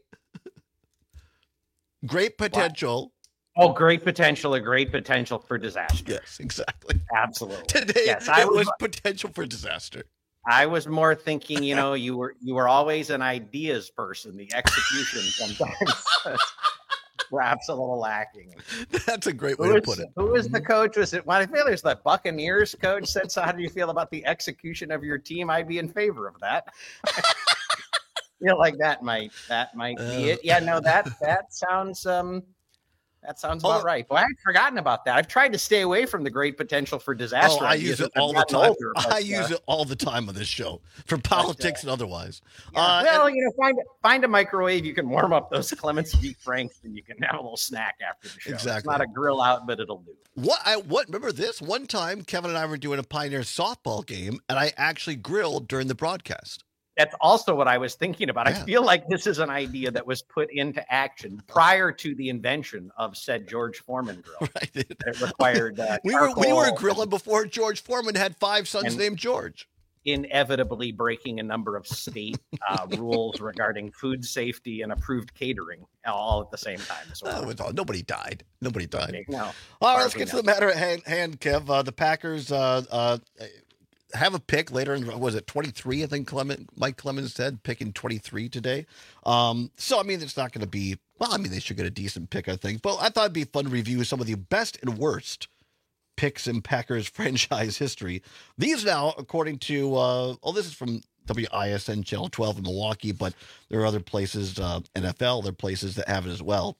great potential. Oh, great potential, a great potential for disaster. Yes, exactly. Absolutely. Today, yes, I it was, was potential for disaster. I was more thinking, you know, you were you were always an ideas person. The execution sometimes perhaps a little lacking. That's a great way who to is, put it. Who is the coach? Was it? Well, I feel there's the Buccaneers coach said. So, how do you feel about the execution of your team? I'd be in favor of that. Feel like that might that might Uh. be it. Yeah, no, that that sounds um that sounds about Oh. right. Well, I'd forgotten about that. I've tried to stay away from the great potential for disaster. Oh, I ideas use it as I've all the gotten time. older, but, I uh, use it all the time on this show for politics and otherwise. Yeah, Uh, well, and- you know, find find a microwave. You can warm up those Clemens beef franks, and you can have a little snack after the show. Exactly. It's not a grill out, but it'll do. What I what remember this one time Kevin and I were doing a Pioneer softball game and I actually grilled during the broadcast. That's also what I was thinking about. Yeah. I feel like this is an idea that was put into action prior to the invention of said George Foreman grill. Right. It required uh, We were we were charcoal grilling before George Foreman had five sons And- named George. inevitably breaking a number of state uh, rules regarding food safety and approved catering all at the same time. So uh, all, nobody died. Nobody died. No. All right, let's get to the matter at hand, hand Kev. Uh, the Packers uh, uh, have a pick later in, was it twenty-three? I think Clement, Mike Clemens said, picking twenty-three today. Um, so, I mean, it's not going to be, well, I mean, they should get a decent pick, I think. But I thought it'd be fun to review some of the best and worst picks in Packers franchise history. These now, according to, uh, oh, this is from W I S N Channel twelve in Milwaukee, but there are other places, uh, N F L, there are places that have it as well.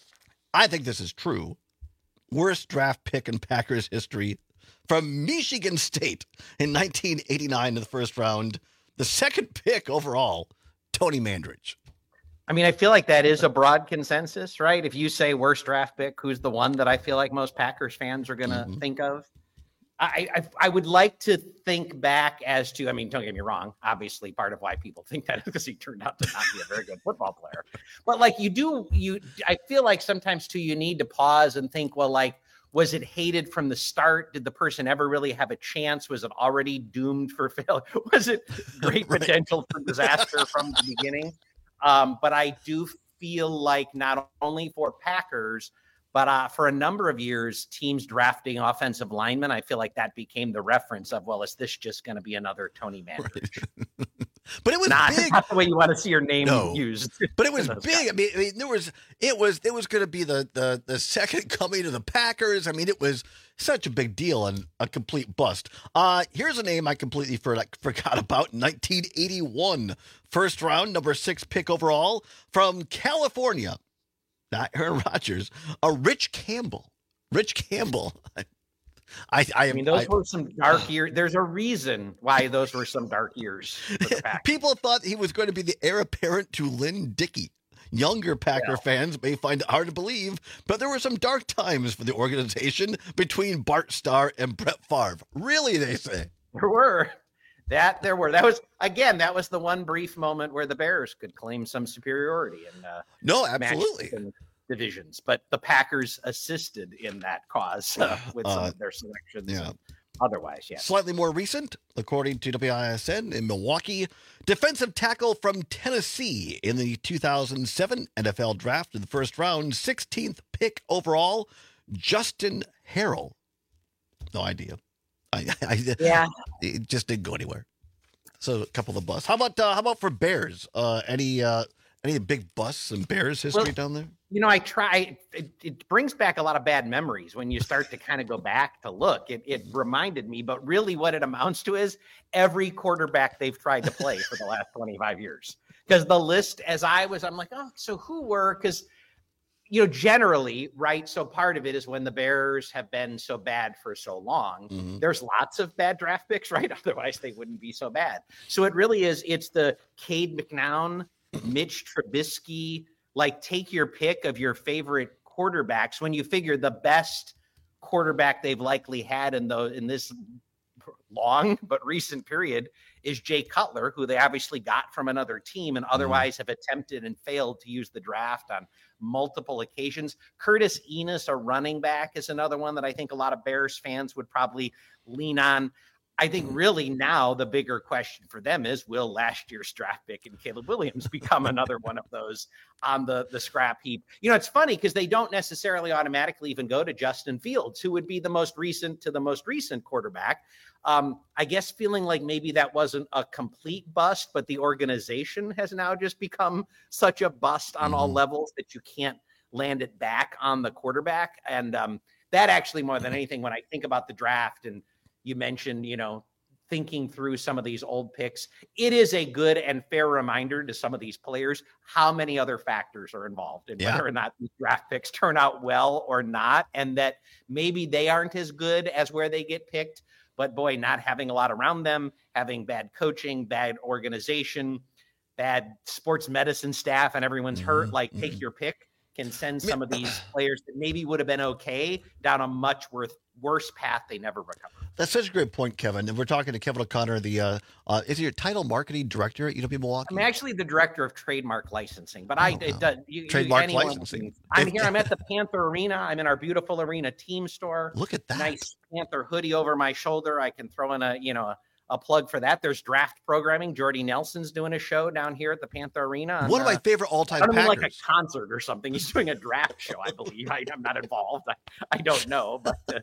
I think this is true. Worst draft pick in Packers history from Michigan State in nineteen eighty-nine in the first round. The second pick overall, Tony Mandridge. I mean, I feel like that is a broad consensus, right? If you say worst draft pick, who's the one that I feel like most Packers fans are going to mm-hmm. think of? I, I I would like to think back as to, I mean, don't get me wrong. Obviously, part of why people think that is because he turned out to not be a very good football player. But like you do, you I feel like sometimes too, you need to pause and think, well, like, was it hated from the start? Did the person ever really have a chance? Was it already doomed for failure? Was it great right. potential for disaster from the beginning? Um, but I do feel like not only for Packers, but uh, for a number of years, teams drafting offensive linemen, I feel like that became the reference of, well, is this just going to be another Tony Mandridge? Right. But it was not, big. Not the way you want to see your name no. used. But it was big. I mean, I mean, there was it was it was going to be the, the the second coming of the Packers. I mean, it was such a big deal and a complete bust. Uh, here's a name I completely for, like, forgot about. nineteen eighty-one, first round, number six pick overall from California. Not Aaron Rodgers, a Rich Campbell. Rich Campbell. I, I, I mean, those I, were some dark years. There's a reason why those were some dark years for the Packers. People thought he was going to be the heir apparent to Lynn Dickey. Younger Packer yeah. fans may find it hard to believe, but there were some dark times for the organization between Bart Starr and Brett Favre. Really, they say. There were. That there were. That was, again, that was the one brief moment where the Bears could claim some superiority. And uh, no, absolutely. Divisions, but the Packers assisted in that cause uh, with some uh, of their selections. Yeah. Otherwise, yeah. Slightly more recent, according to W I S N in Milwaukee, defensive tackle from Tennessee in the two thousand seven N F L draft in the first round, sixteenth pick overall, Justin Harrell. No idea. I, I, yeah. It just didn't go anywhere. So a couple of busts. How about uh, how about for Bears? Uh, any uh, any big busts in Bears history well, down there? You know, I try. It, it brings back a lot of bad memories when you start to kind of go back to look. It, it reminded me, but really, what it amounts to is every quarterback they've tried to play for the last twenty-five years. Because the list, as I was, I'm like, oh, so who were? Because you know, generally, right? So part of it is when the Bears have been so bad for so long, mm-hmm. there's lots of bad draft picks, right? Otherwise, they wouldn't be so bad. So it really is. It's the Cade McNown, Mitch Trubisky. Like, take your pick of your favorite quarterbacks when you figure the best quarterback they've likely had in the in this long but recent period is Jay Cutler, who they obviously got from another team and otherwise mm. have attempted and failed to use the draft on multiple occasions. Curtis Enos, a running back, is another one that I think a lot of Bears fans would probably lean on. I think really now the bigger question for them is, will last year's draft pick and Caleb Williams become another one of those on the, the scrap heap? You know, it's funny because they don't necessarily automatically even go to Justin Fields, who would be the most recent to the most recent quarterback. Um, I guess feeling like maybe that wasn't a complete bust, but the organization has now just become such a bust on mm-hmm. all levels that you can't land it back on the quarterback. And um, that actually, more than anything, when I think about the draft and you mentioned, you know, thinking through some of these old picks, it is a good and fair reminder to some of these players how many other factors are involved in yeah. whether or not these draft picks turn out well or not, and that maybe they aren't as good as where they get picked. But boy, not having a lot around them, having bad coaching, bad organization, bad sports medicine staff, and everyone's mm-hmm. hurt, like mm-hmm. take your pick, can send some of these players that maybe would have been okay down a much worth worse path they never recover. That's such a great point, Kevin. And we're talking to Kevin O'Connor, the uh, uh, is he your title marketing director at U W Milwaukee? I'm actually the director of trademark licensing, but oh, I it does you, trademark you, licensing. I'm here. I'm at the Panther Arena. I'm in our beautiful arena team store. Look at that nice Panther hoodie over my shoulder. I can throw in a you know a, a plug for that. There's draft programming. Jordy Nelson's doing a show down here at the Panther Arena. One of my favorite all-time I don't mean Packers. like a concert or something. He's doing a draft show, I believe. I, I'm not involved. I, I don't know. But uh,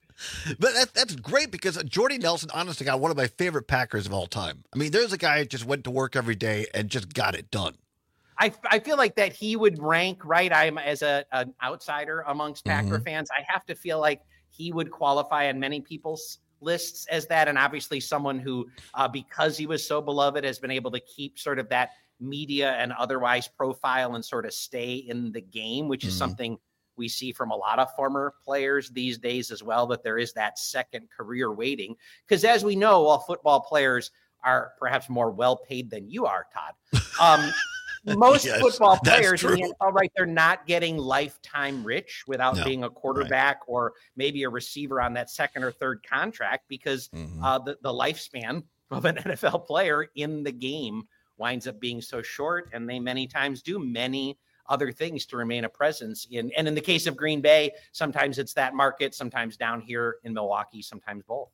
but that, that's great because Jordy Nelson, honestly, got one of my favorite Packers of all time. I mean, there's a guy who just went to work every day and just got it done. I, I feel like that he would rank, right? I'm as a, an outsider amongst Packer Mhm. fans. I have to feel like he would qualify on many people's lists as that. And obviously someone who, uh, because he was so beloved, has been able to keep sort of that media and otherwise profile and sort of stay in the game, which is Mhm. something we see from a lot of former players these days as well, that there is that second career waiting. Because as we know, while football players are perhaps more well paid than you are, Todd, um, most Yes, football that's players in the true. N F L, right, they're not getting lifetime rich without No, being a quarterback or maybe a receiver on that second or third contract, because Mm-hmm. uh, the, the lifespan of an N F L player in the game winds up being so short, and they many times do many other things to remain a presence in. And in the case of Green Bay, sometimes it's that market, sometimes down here in Milwaukee, sometimes both.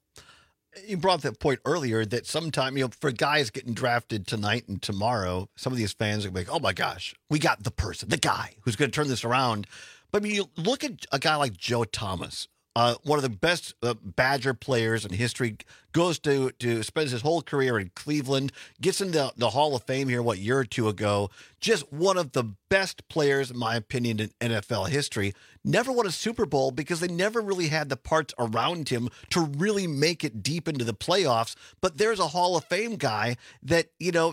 You brought up that point earlier that sometime, you know, for guys getting drafted tonight and tomorrow, some of these fans are like, oh my gosh, we got the person, the guy who's going to turn this around. But I mean, you look at a guy like Joe Thomas, uh, one of the best uh, Badger players in history, goes to, to spends his whole career in Cleveland, gets into the Hall of Fame here, what, year or two ago. Just one of the best players, in my opinion, in N F L history. Never won a Super Bowl because they never really had the parts around him to really make it deep into the playoffs. But there's a Hall of Fame guy that, you know,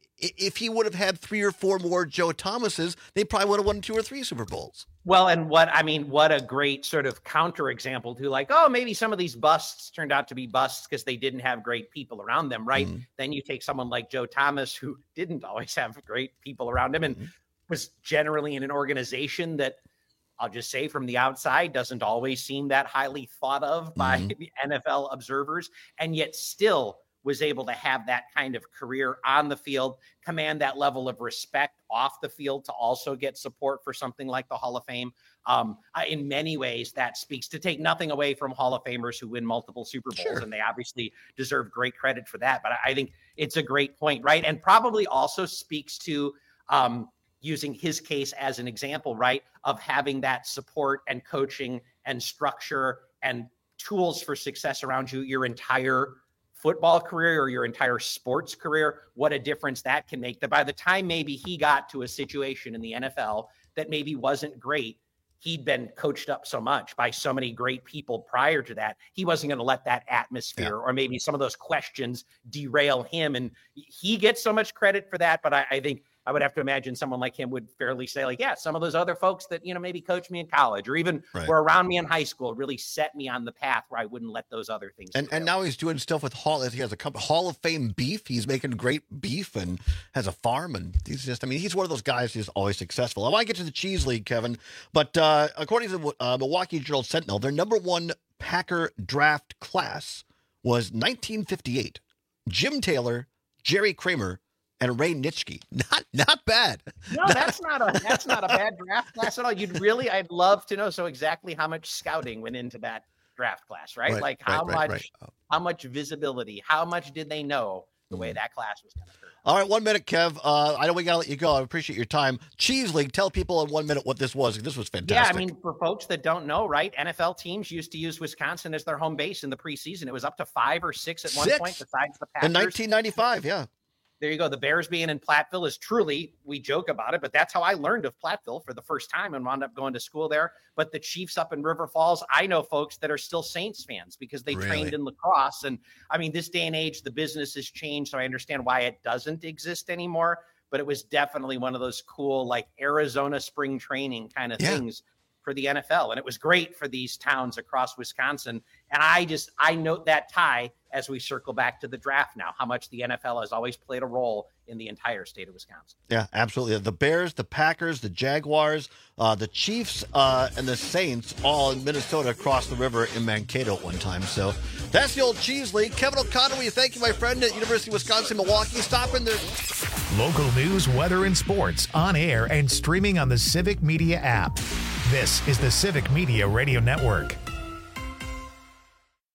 if he would have had three or four more Joe Thomases, they probably would have won two or three Super Bowls. Well, and what, I mean, what a great sort of counterexample to like, oh, maybe some of these busts turned out to be busts because they didn't have great people around them, right? Mm-hmm. Then you take someone like Joe Thomas, who didn't always have great people around him and mm-hmm. was generally in an organization that, I'll just say from the outside, doesn't always seem that highly thought of by mm-hmm. the N F L observers, and yet still was able to have that kind of career on the field, command that level of respect off the field to also get support for something like the Hall of Fame. Um, in many ways, that speaks, to take nothing away from Hall of Famers who win multiple Super Bowls, sure. and they obviously deserve great credit for that. But I think it's a great point, right? And probably also speaks to um, using his case as an example, right, of having that support and coaching and structure and tools for success around you your entire football career or your entire sports career, what a difference that can make. That by the time maybe he got to a situation in the N F L that maybe wasn't great, he'd been coached up so much by so many great people prior to that, he wasn't going to let that atmosphere yeah. or maybe some of those questions derail him. And he gets so much credit for that. But I, I think I would have to imagine someone like him would fairly say, like, yeah, some of those other folks that, you know, maybe coached me in college or even right. were around me in high school really set me on the path where I wouldn't let those other things. And and now he's doing stuff with Hall. He has a company, Hall of Fame beef. He's making great beef and has a farm. And he's just, I mean, he's one of those guys who's always successful. I want to get to the Cheese League, Kevin. But uh, according to the uh, Milwaukee Journal Sentinel, their number one Packer draft class was nineteen fifty-eight. Jim Taylor, Jerry Kramer, and Ray Nitschke. Not not bad. No, that's not a that's not a bad draft class at all. You'd really, I'd love to know so exactly how much scouting went into that draft class, right? right like how right, right, much right. Oh. how much visibility, how much did they know the way that class was going to turn out? All right, one minute, Kev. Uh, I know we got to let you go. I appreciate your time. Cheese League, tell people in one minute what this was. This was fantastic. Yeah, I mean, for folks that don't know, right, N F L teams used to use Wisconsin as their home base in the preseason. It was up to five or six at six. one point besides the Packers. In nineteen ninety-five, yeah. There you go. The Bears being in Platteville is truly, we joke about it, but that's how I learned of Platteville for the first time and wound up going to school there. But the Chiefs up in River Falls, I know folks that are still Saints fans because they really? trained in lacrosse. And I mean, this day and age, the business has changed. So I understand why it doesn't exist anymore. But it was definitely one of those cool, like Arizona spring training kind of yeah. things for the N F L. And it was great for these towns across Wisconsin. And I just, I note that tie as we circle back to the draft now, how much the N F L has always played a role in the entire state of Wisconsin. Yeah, absolutely. The Bears, the Packers, the Jaguars, uh, the Chiefs, uh, and the Saints all in Minnesota across the river in Mankato at one time. So that's the old Cheese League. Kevin O'Connor, we thank you, my friend, at University of Wisconsin-Milwaukee. Stop in there. Local news, weather, and sports on air and streaming on the Civic Media app. This is the Civic Media Radio Network.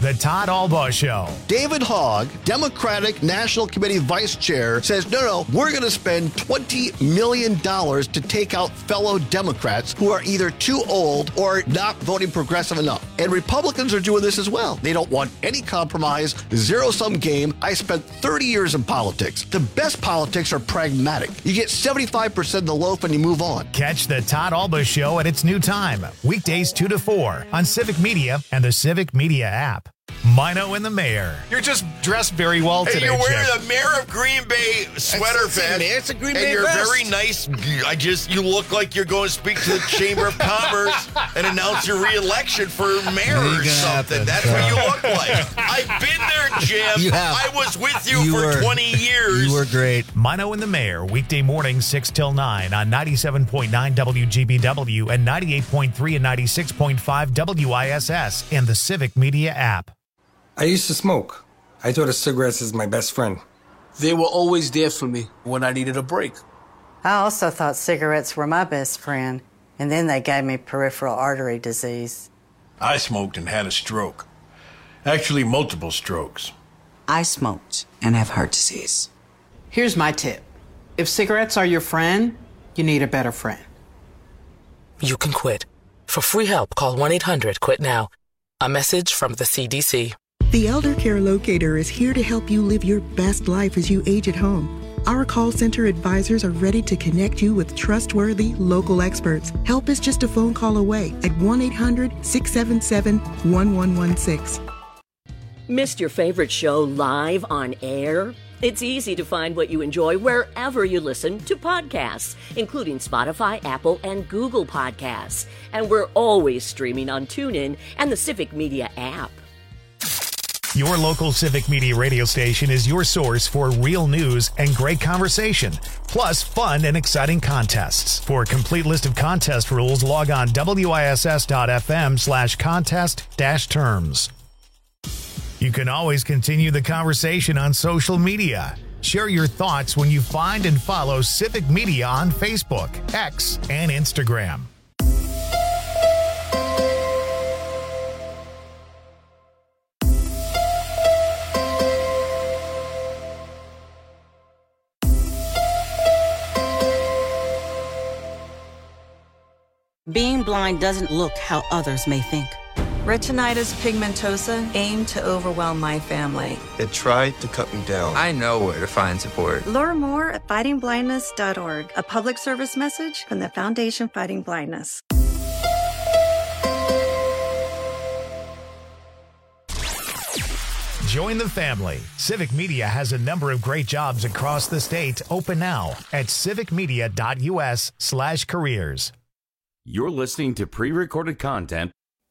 The Todd Albaugh Show. David Hogg, Democratic National Committee Vice Chair, says, no, no, we're going to spend twenty million dollars to take out fellow Democrats who are either too old or not voting progressive enough. And Republicans are doing this as well. They don't want any compromise, zero-sum game. I spent thirty years in politics. The best politics are pragmatic. You get seventy-five percent of the loaf and you move on. Catch the Todd Albaugh Show at its new time, weekdays two to four on Civic Media and the Civic Media app. Mino and the Mayor. You're just dressed very well today, Hey, you're wearing Chip. the Mayor of Green Bay sweater It's- it's a- vest. it's a Green and Bay you're vest. very nice. I just, you look like you're going to speak to the Chamber of Commerce and announce your re-election for mayor or Ain't gonna something. happen. That's what you look like. I've been there, Jim. You have. I was with you, You for were- twenty years. You were great. Mino and the Mayor, weekday mornings six till nine on ninety-seven point nine W G B W and ninety-eight point three and ninety-six point five W I S S and the Civic Media app. I used to smoke. I thought of cigarettes as my best friend. They were always there for me when I needed a break. I also thought cigarettes were my best friend, and then they gave me peripheral artery disease. I smoked and had a stroke. Actually, multiple strokes. I smoked and have heart disease. Here's my tip. If cigarettes are your friend, you need a better friend. You can quit. For free help, call one eight hundred quit now. A message from the C D C. The Elder Care Locator is here to help you live your best life as you age at home. Our call center advisors are ready to connect you with trustworthy local experts. Help is just a phone call away at one eight hundred six seven seven one one one six. Missed your favorite show live on air? It's easy to find what you enjoy wherever you listen to podcasts, including Spotify, Apple, and Google Podcasts. And we're always streaming on TuneIn and the Civic Media app. Your local Civic Media radio station is your source for real news and great conversation, plus fun and exciting contests. For a complete list of contest rules, log on W I S S dot F M slash contest dash terms. You can always continue the conversation on social media. Share your thoughts when you find and follow Civic Media on Facebook, X, and Instagram. Being blind doesn't look how others may think. Retinitis pigmentosa aimed to overwhelm my family. It tried to cut me down. I know where to find support. Learn more at fighting blindness dot org, a public service message from the Foundation Fighting Blindness. Join the family. Civic Media has a number of great jobs across the state open now at civicmedia.us slash careers. You're listening to pre-recorded content.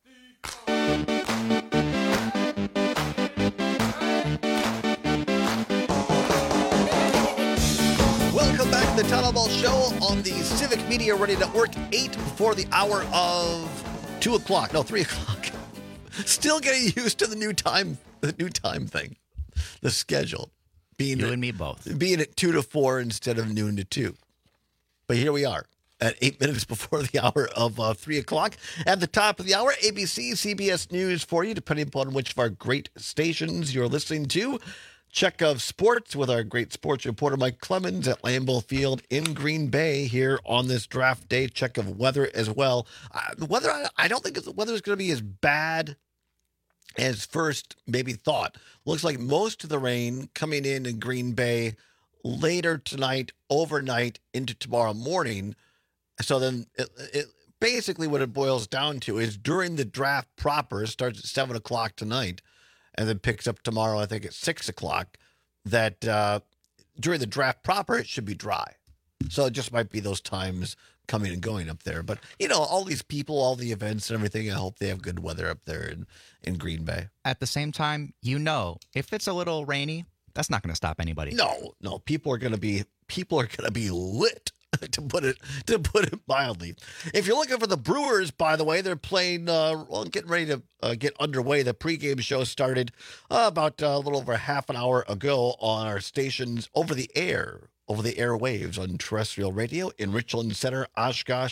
Welcome back to the Todd Albaugh Show on the Civic Media Radio Network, eight before the hour of two o'clock. No, three o'clock. Still getting used to the new time, the new time thing, the schedule. Being You at, and me both. Being at two to four instead of noon to two. But here we are at eight minutes before the hour of uh, three o'clock. At the top of the hour, A B C, C B S News for you, depending upon which of our great stations you're listening to. Check of sports with our great sports reporter Mike Clemens at Lambeau Field in Green Bay here on this draft day. Check of weather as well. Uh, the weather, I, I don't think the weather is going to be as bad as first maybe thought. Looks like most of the rain coming in in Green Bay later tonight, overnight, into tomorrow morning. So then it, it basically what it boils down to is during the draft proper, starts at seven o'clock tonight, and then picks up tomorrow, I think, at six o'clock, that uh, during the draft proper, it should be dry. So it just might be those times coming and going up there. But, you know, all these people, all the events and everything, I hope they have good weather up there in, in Green Bay. At the same time, you know, if it's a little rainy, that's not going to stop anybody. No, no, people are going to be people are going to be lit. To put it to put it mildly, if you're looking for the Brewers, by the way, they're playing. Uh, well, getting ready to uh, get underway. The pregame show started uh, about uh, a little over half an hour ago on our stations over the air, over the airwaves on terrestrial radio in Richland Center, Oshkosh,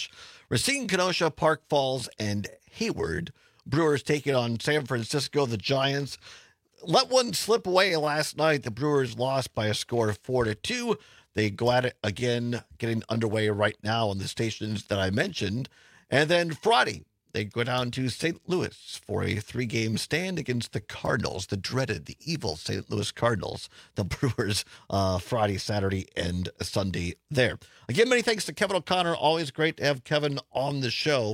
Racine, Kenosha, Park Falls, and Hayward. Brewers taking on San Francisco, the Giants. Let one slip away last night. The Brewers lost by a score of four to two. They go at it again, getting underway right now on the stations that I mentioned. And then Friday, they go down to Saint Louis for a three-game stand against the Cardinals, the dreaded, the evil Saint Louis Cardinals. The Brewers uh, Friday, Saturday, and Sunday there. Again, many thanks to Kevin O'Connor. Always great to have Kevin on the show.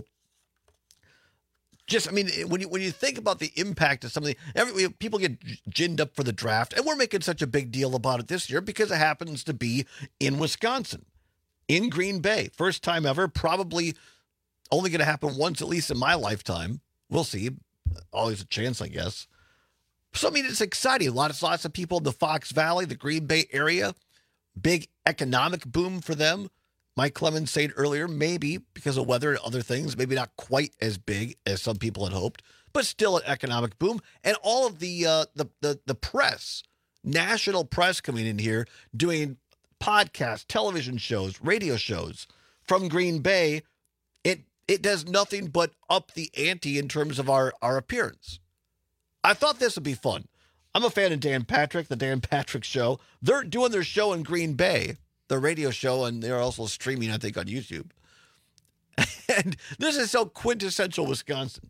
Just, I mean, when you when you think about the impact of something, every people get ginned up for the draft, and we're making such a big deal about it this year because it happens to be in Wisconsin, in Green Bay. First time ever, probably only going to happen once at least in my lifetime. We'll see. Always a chance, I guess. So, I mean, it's exciting. Lots, lots of people in the Fox Valley, the Green Bay area. Big economic boom for them. Mike Clemens said earlier, maybe because of weather and other things, maybe not quite as big as some people had hoped, but still an economic boom. And all of the uh, the, the the press, national press coming in here, doing podcasts, television shows, radio shows from Green Bay, it it does nothing but up the ante in terms of our, our appearance. I thought this would be fun. I'm a fan of Dan Patrick, the Dan Patrick Show. They're doing their show in Green Bay, the radio show, and they're also streaming, I think, on YouTube. And this is so quintessential Wisconsin.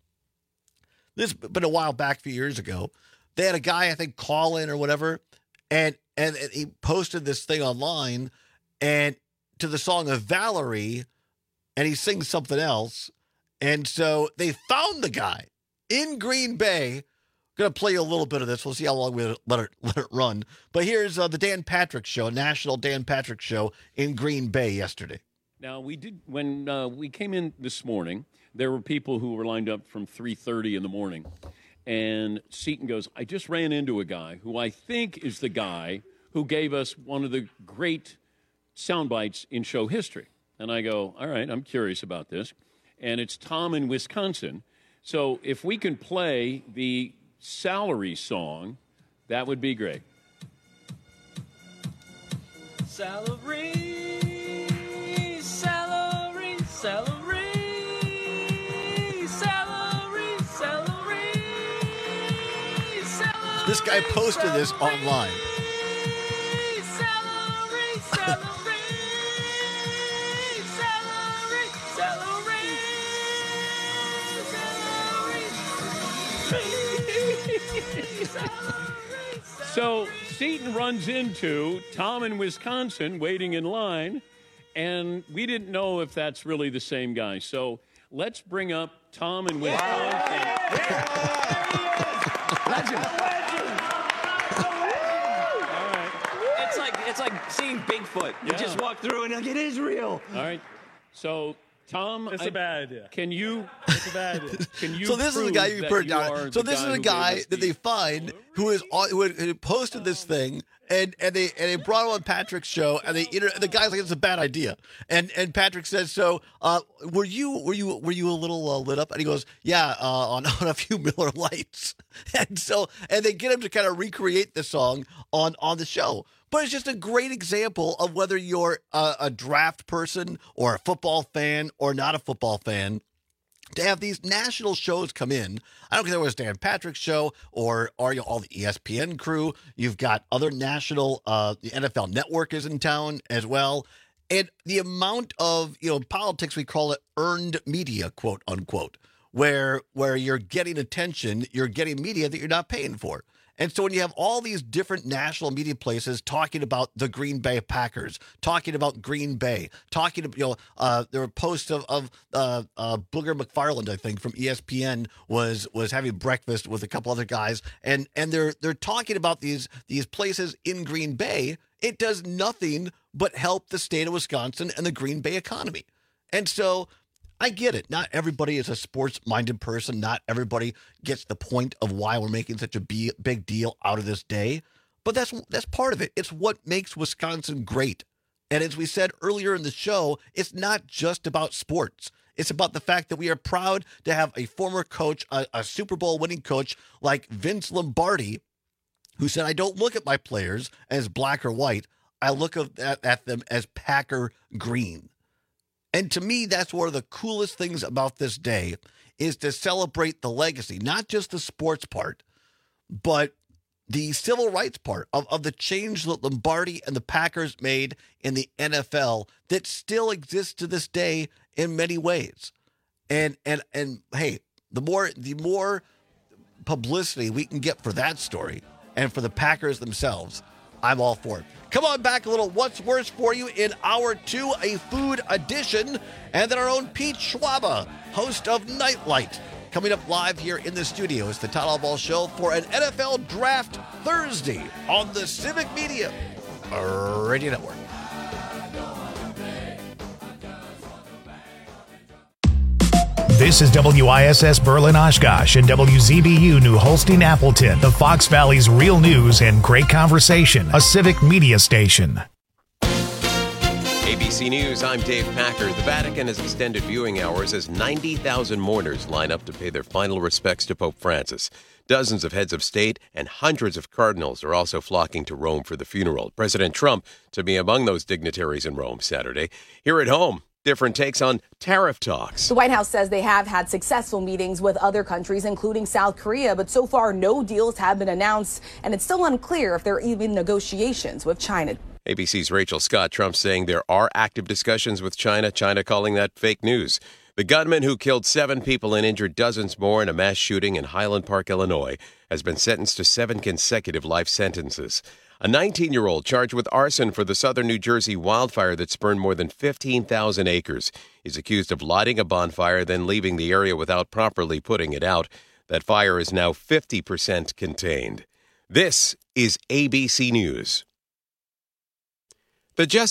This has been a while back, a few years ago. They had a guy, I think, call in or whatever, and and he posted this thing online and to the song of Valerie, and he sings something else. And so they found the guy in Green Bay. Going to play you a little bit of this. We'll see how long we let it, let it run. But here's uh, the Dan Patrick Show, National Dan Patrick Show in Green Bay yesterday. Now, we did, when uh, we came in this morning, there were people who were lined up from three thirty in the morning. And Seton goes, I just ran into a guy who I think is the guy who gave us one of the great sound bites in show history. And I go, all right, I'm curious about this. And it's Tom in Wisconsin. So if we can play the Salary song, that would be great. Salary, salary, salary, salary, salary, salary. This guy posted this online. Salary, salary, salary, salary, salary. So Seton runs into Tom in Wisconsin waiting in line, and we didn't know if that's really the same guy. So let's bring up Tom in Wisconsin. Legend. All right. It's like it's like seeing Bigfoot. You Yeah. just walk through and like, it is real. All right. So Tom, It's a a idea. Can you? It's a bad idea. Can you? So this is the guy you put down. So this is a guy that they find who is on, who had, who had posted this thing, and and they and they brought him on Patrick's show, and they inter- the guy's like, it's a bad idea, and and Patrick says, so uh, were you were you were you a little uh, lit up? And he goes, yeah, uh, on on a few Miller Lights, and so and they get him to kind of recreate the song on on the show. But it's just a great example of whether you're a, a draft person or a football fan or not a football fan, to have these national shows come in. I don't care whether it's Dan Patrick's show or, or you know, all the E S P N crew. You've got other national, uh, the N F L Network is in town as well. And the amount of, you know, in politics, we call it earned media, quote unquote, where where you're getting attention, you're getting media that you're not paying for. And so when you have all these different national media places talking about the Green Bay Packers, talking about Green Bay, talking about, you know, uh, there were posts of, of uh, uh, Booger McFarland, I think, from E S P N was was having breakfast with a couple other guys, and and they're they're talking about these these places in Green Bay. It does nothing but help the state of Wisconsin and the Green Bay economy. And so I get it. Not everybody is a sports-minded person. Not everybody gets the point of why we're making such a big deal out of this day. But that's that's part of it. It's what makes Wisconsin great. And as we said earlier in the show, it's not just about sports. It's about the fact that we are proud to have a former coach, a, a Super Bowl winning coach like Vince Lombardi, who said, I don't look at my players as black or white. I look at, at them as Packer green. And to me, that's one of the coolest things about this day is to celebrate the legacy, not just the sports part, but the civil rights part of, of the change that Lombardi and the Packers made in the N F L that still exists to this day in many ways. And and and hey, the more the more publicity we can get for that story and for the Packers themselves, I'm all for it. Come on back a little What's Worse for you in hour two, a food edition, and then our own Pete Schwaba, host of Nightlight. Coming up live here in the studio is the Todd Ball Show for an N F L Draft Thursday on the Civic Media Radio Network. This is W I S S Berlin Oshkosh and W Z B U New Holstein Appleton, the Fox Valley's real news and great conversation, a civic media station. A B C News, I'm Dave Packer. The Vatican has extended viewing hours as ninety thousand mourners line up to pay their final respects to Pope Francis. Dozens of heads of state and hundreds of cardinals are also flocking to Rome for the funeral. President Trump to be among those dignitaries in Rome Saturday. Here at home, different takes on tariff talks. The White House says they have had successful meetings with other countries, including South Korea, but so far no deals have been announced, and it's still unclear if there are even negotiations with China. A B C's Rachel Scott. Trump saying there are active discussions with China, China calling that fake news. The gunman who killed seven people and injured dozens more in a mass shooting in Highland Park, Illinois, has been sentenced to seven consecutive life sentences. A nineteen-year-old charged with arson for the southern New Jersey wildfire that spurned more than fifteen thousand acres is accused of lighting a bonfire, then leaving the area without properly putting it out. That fire is now fifty percent contained. This is A B C News. The Jesse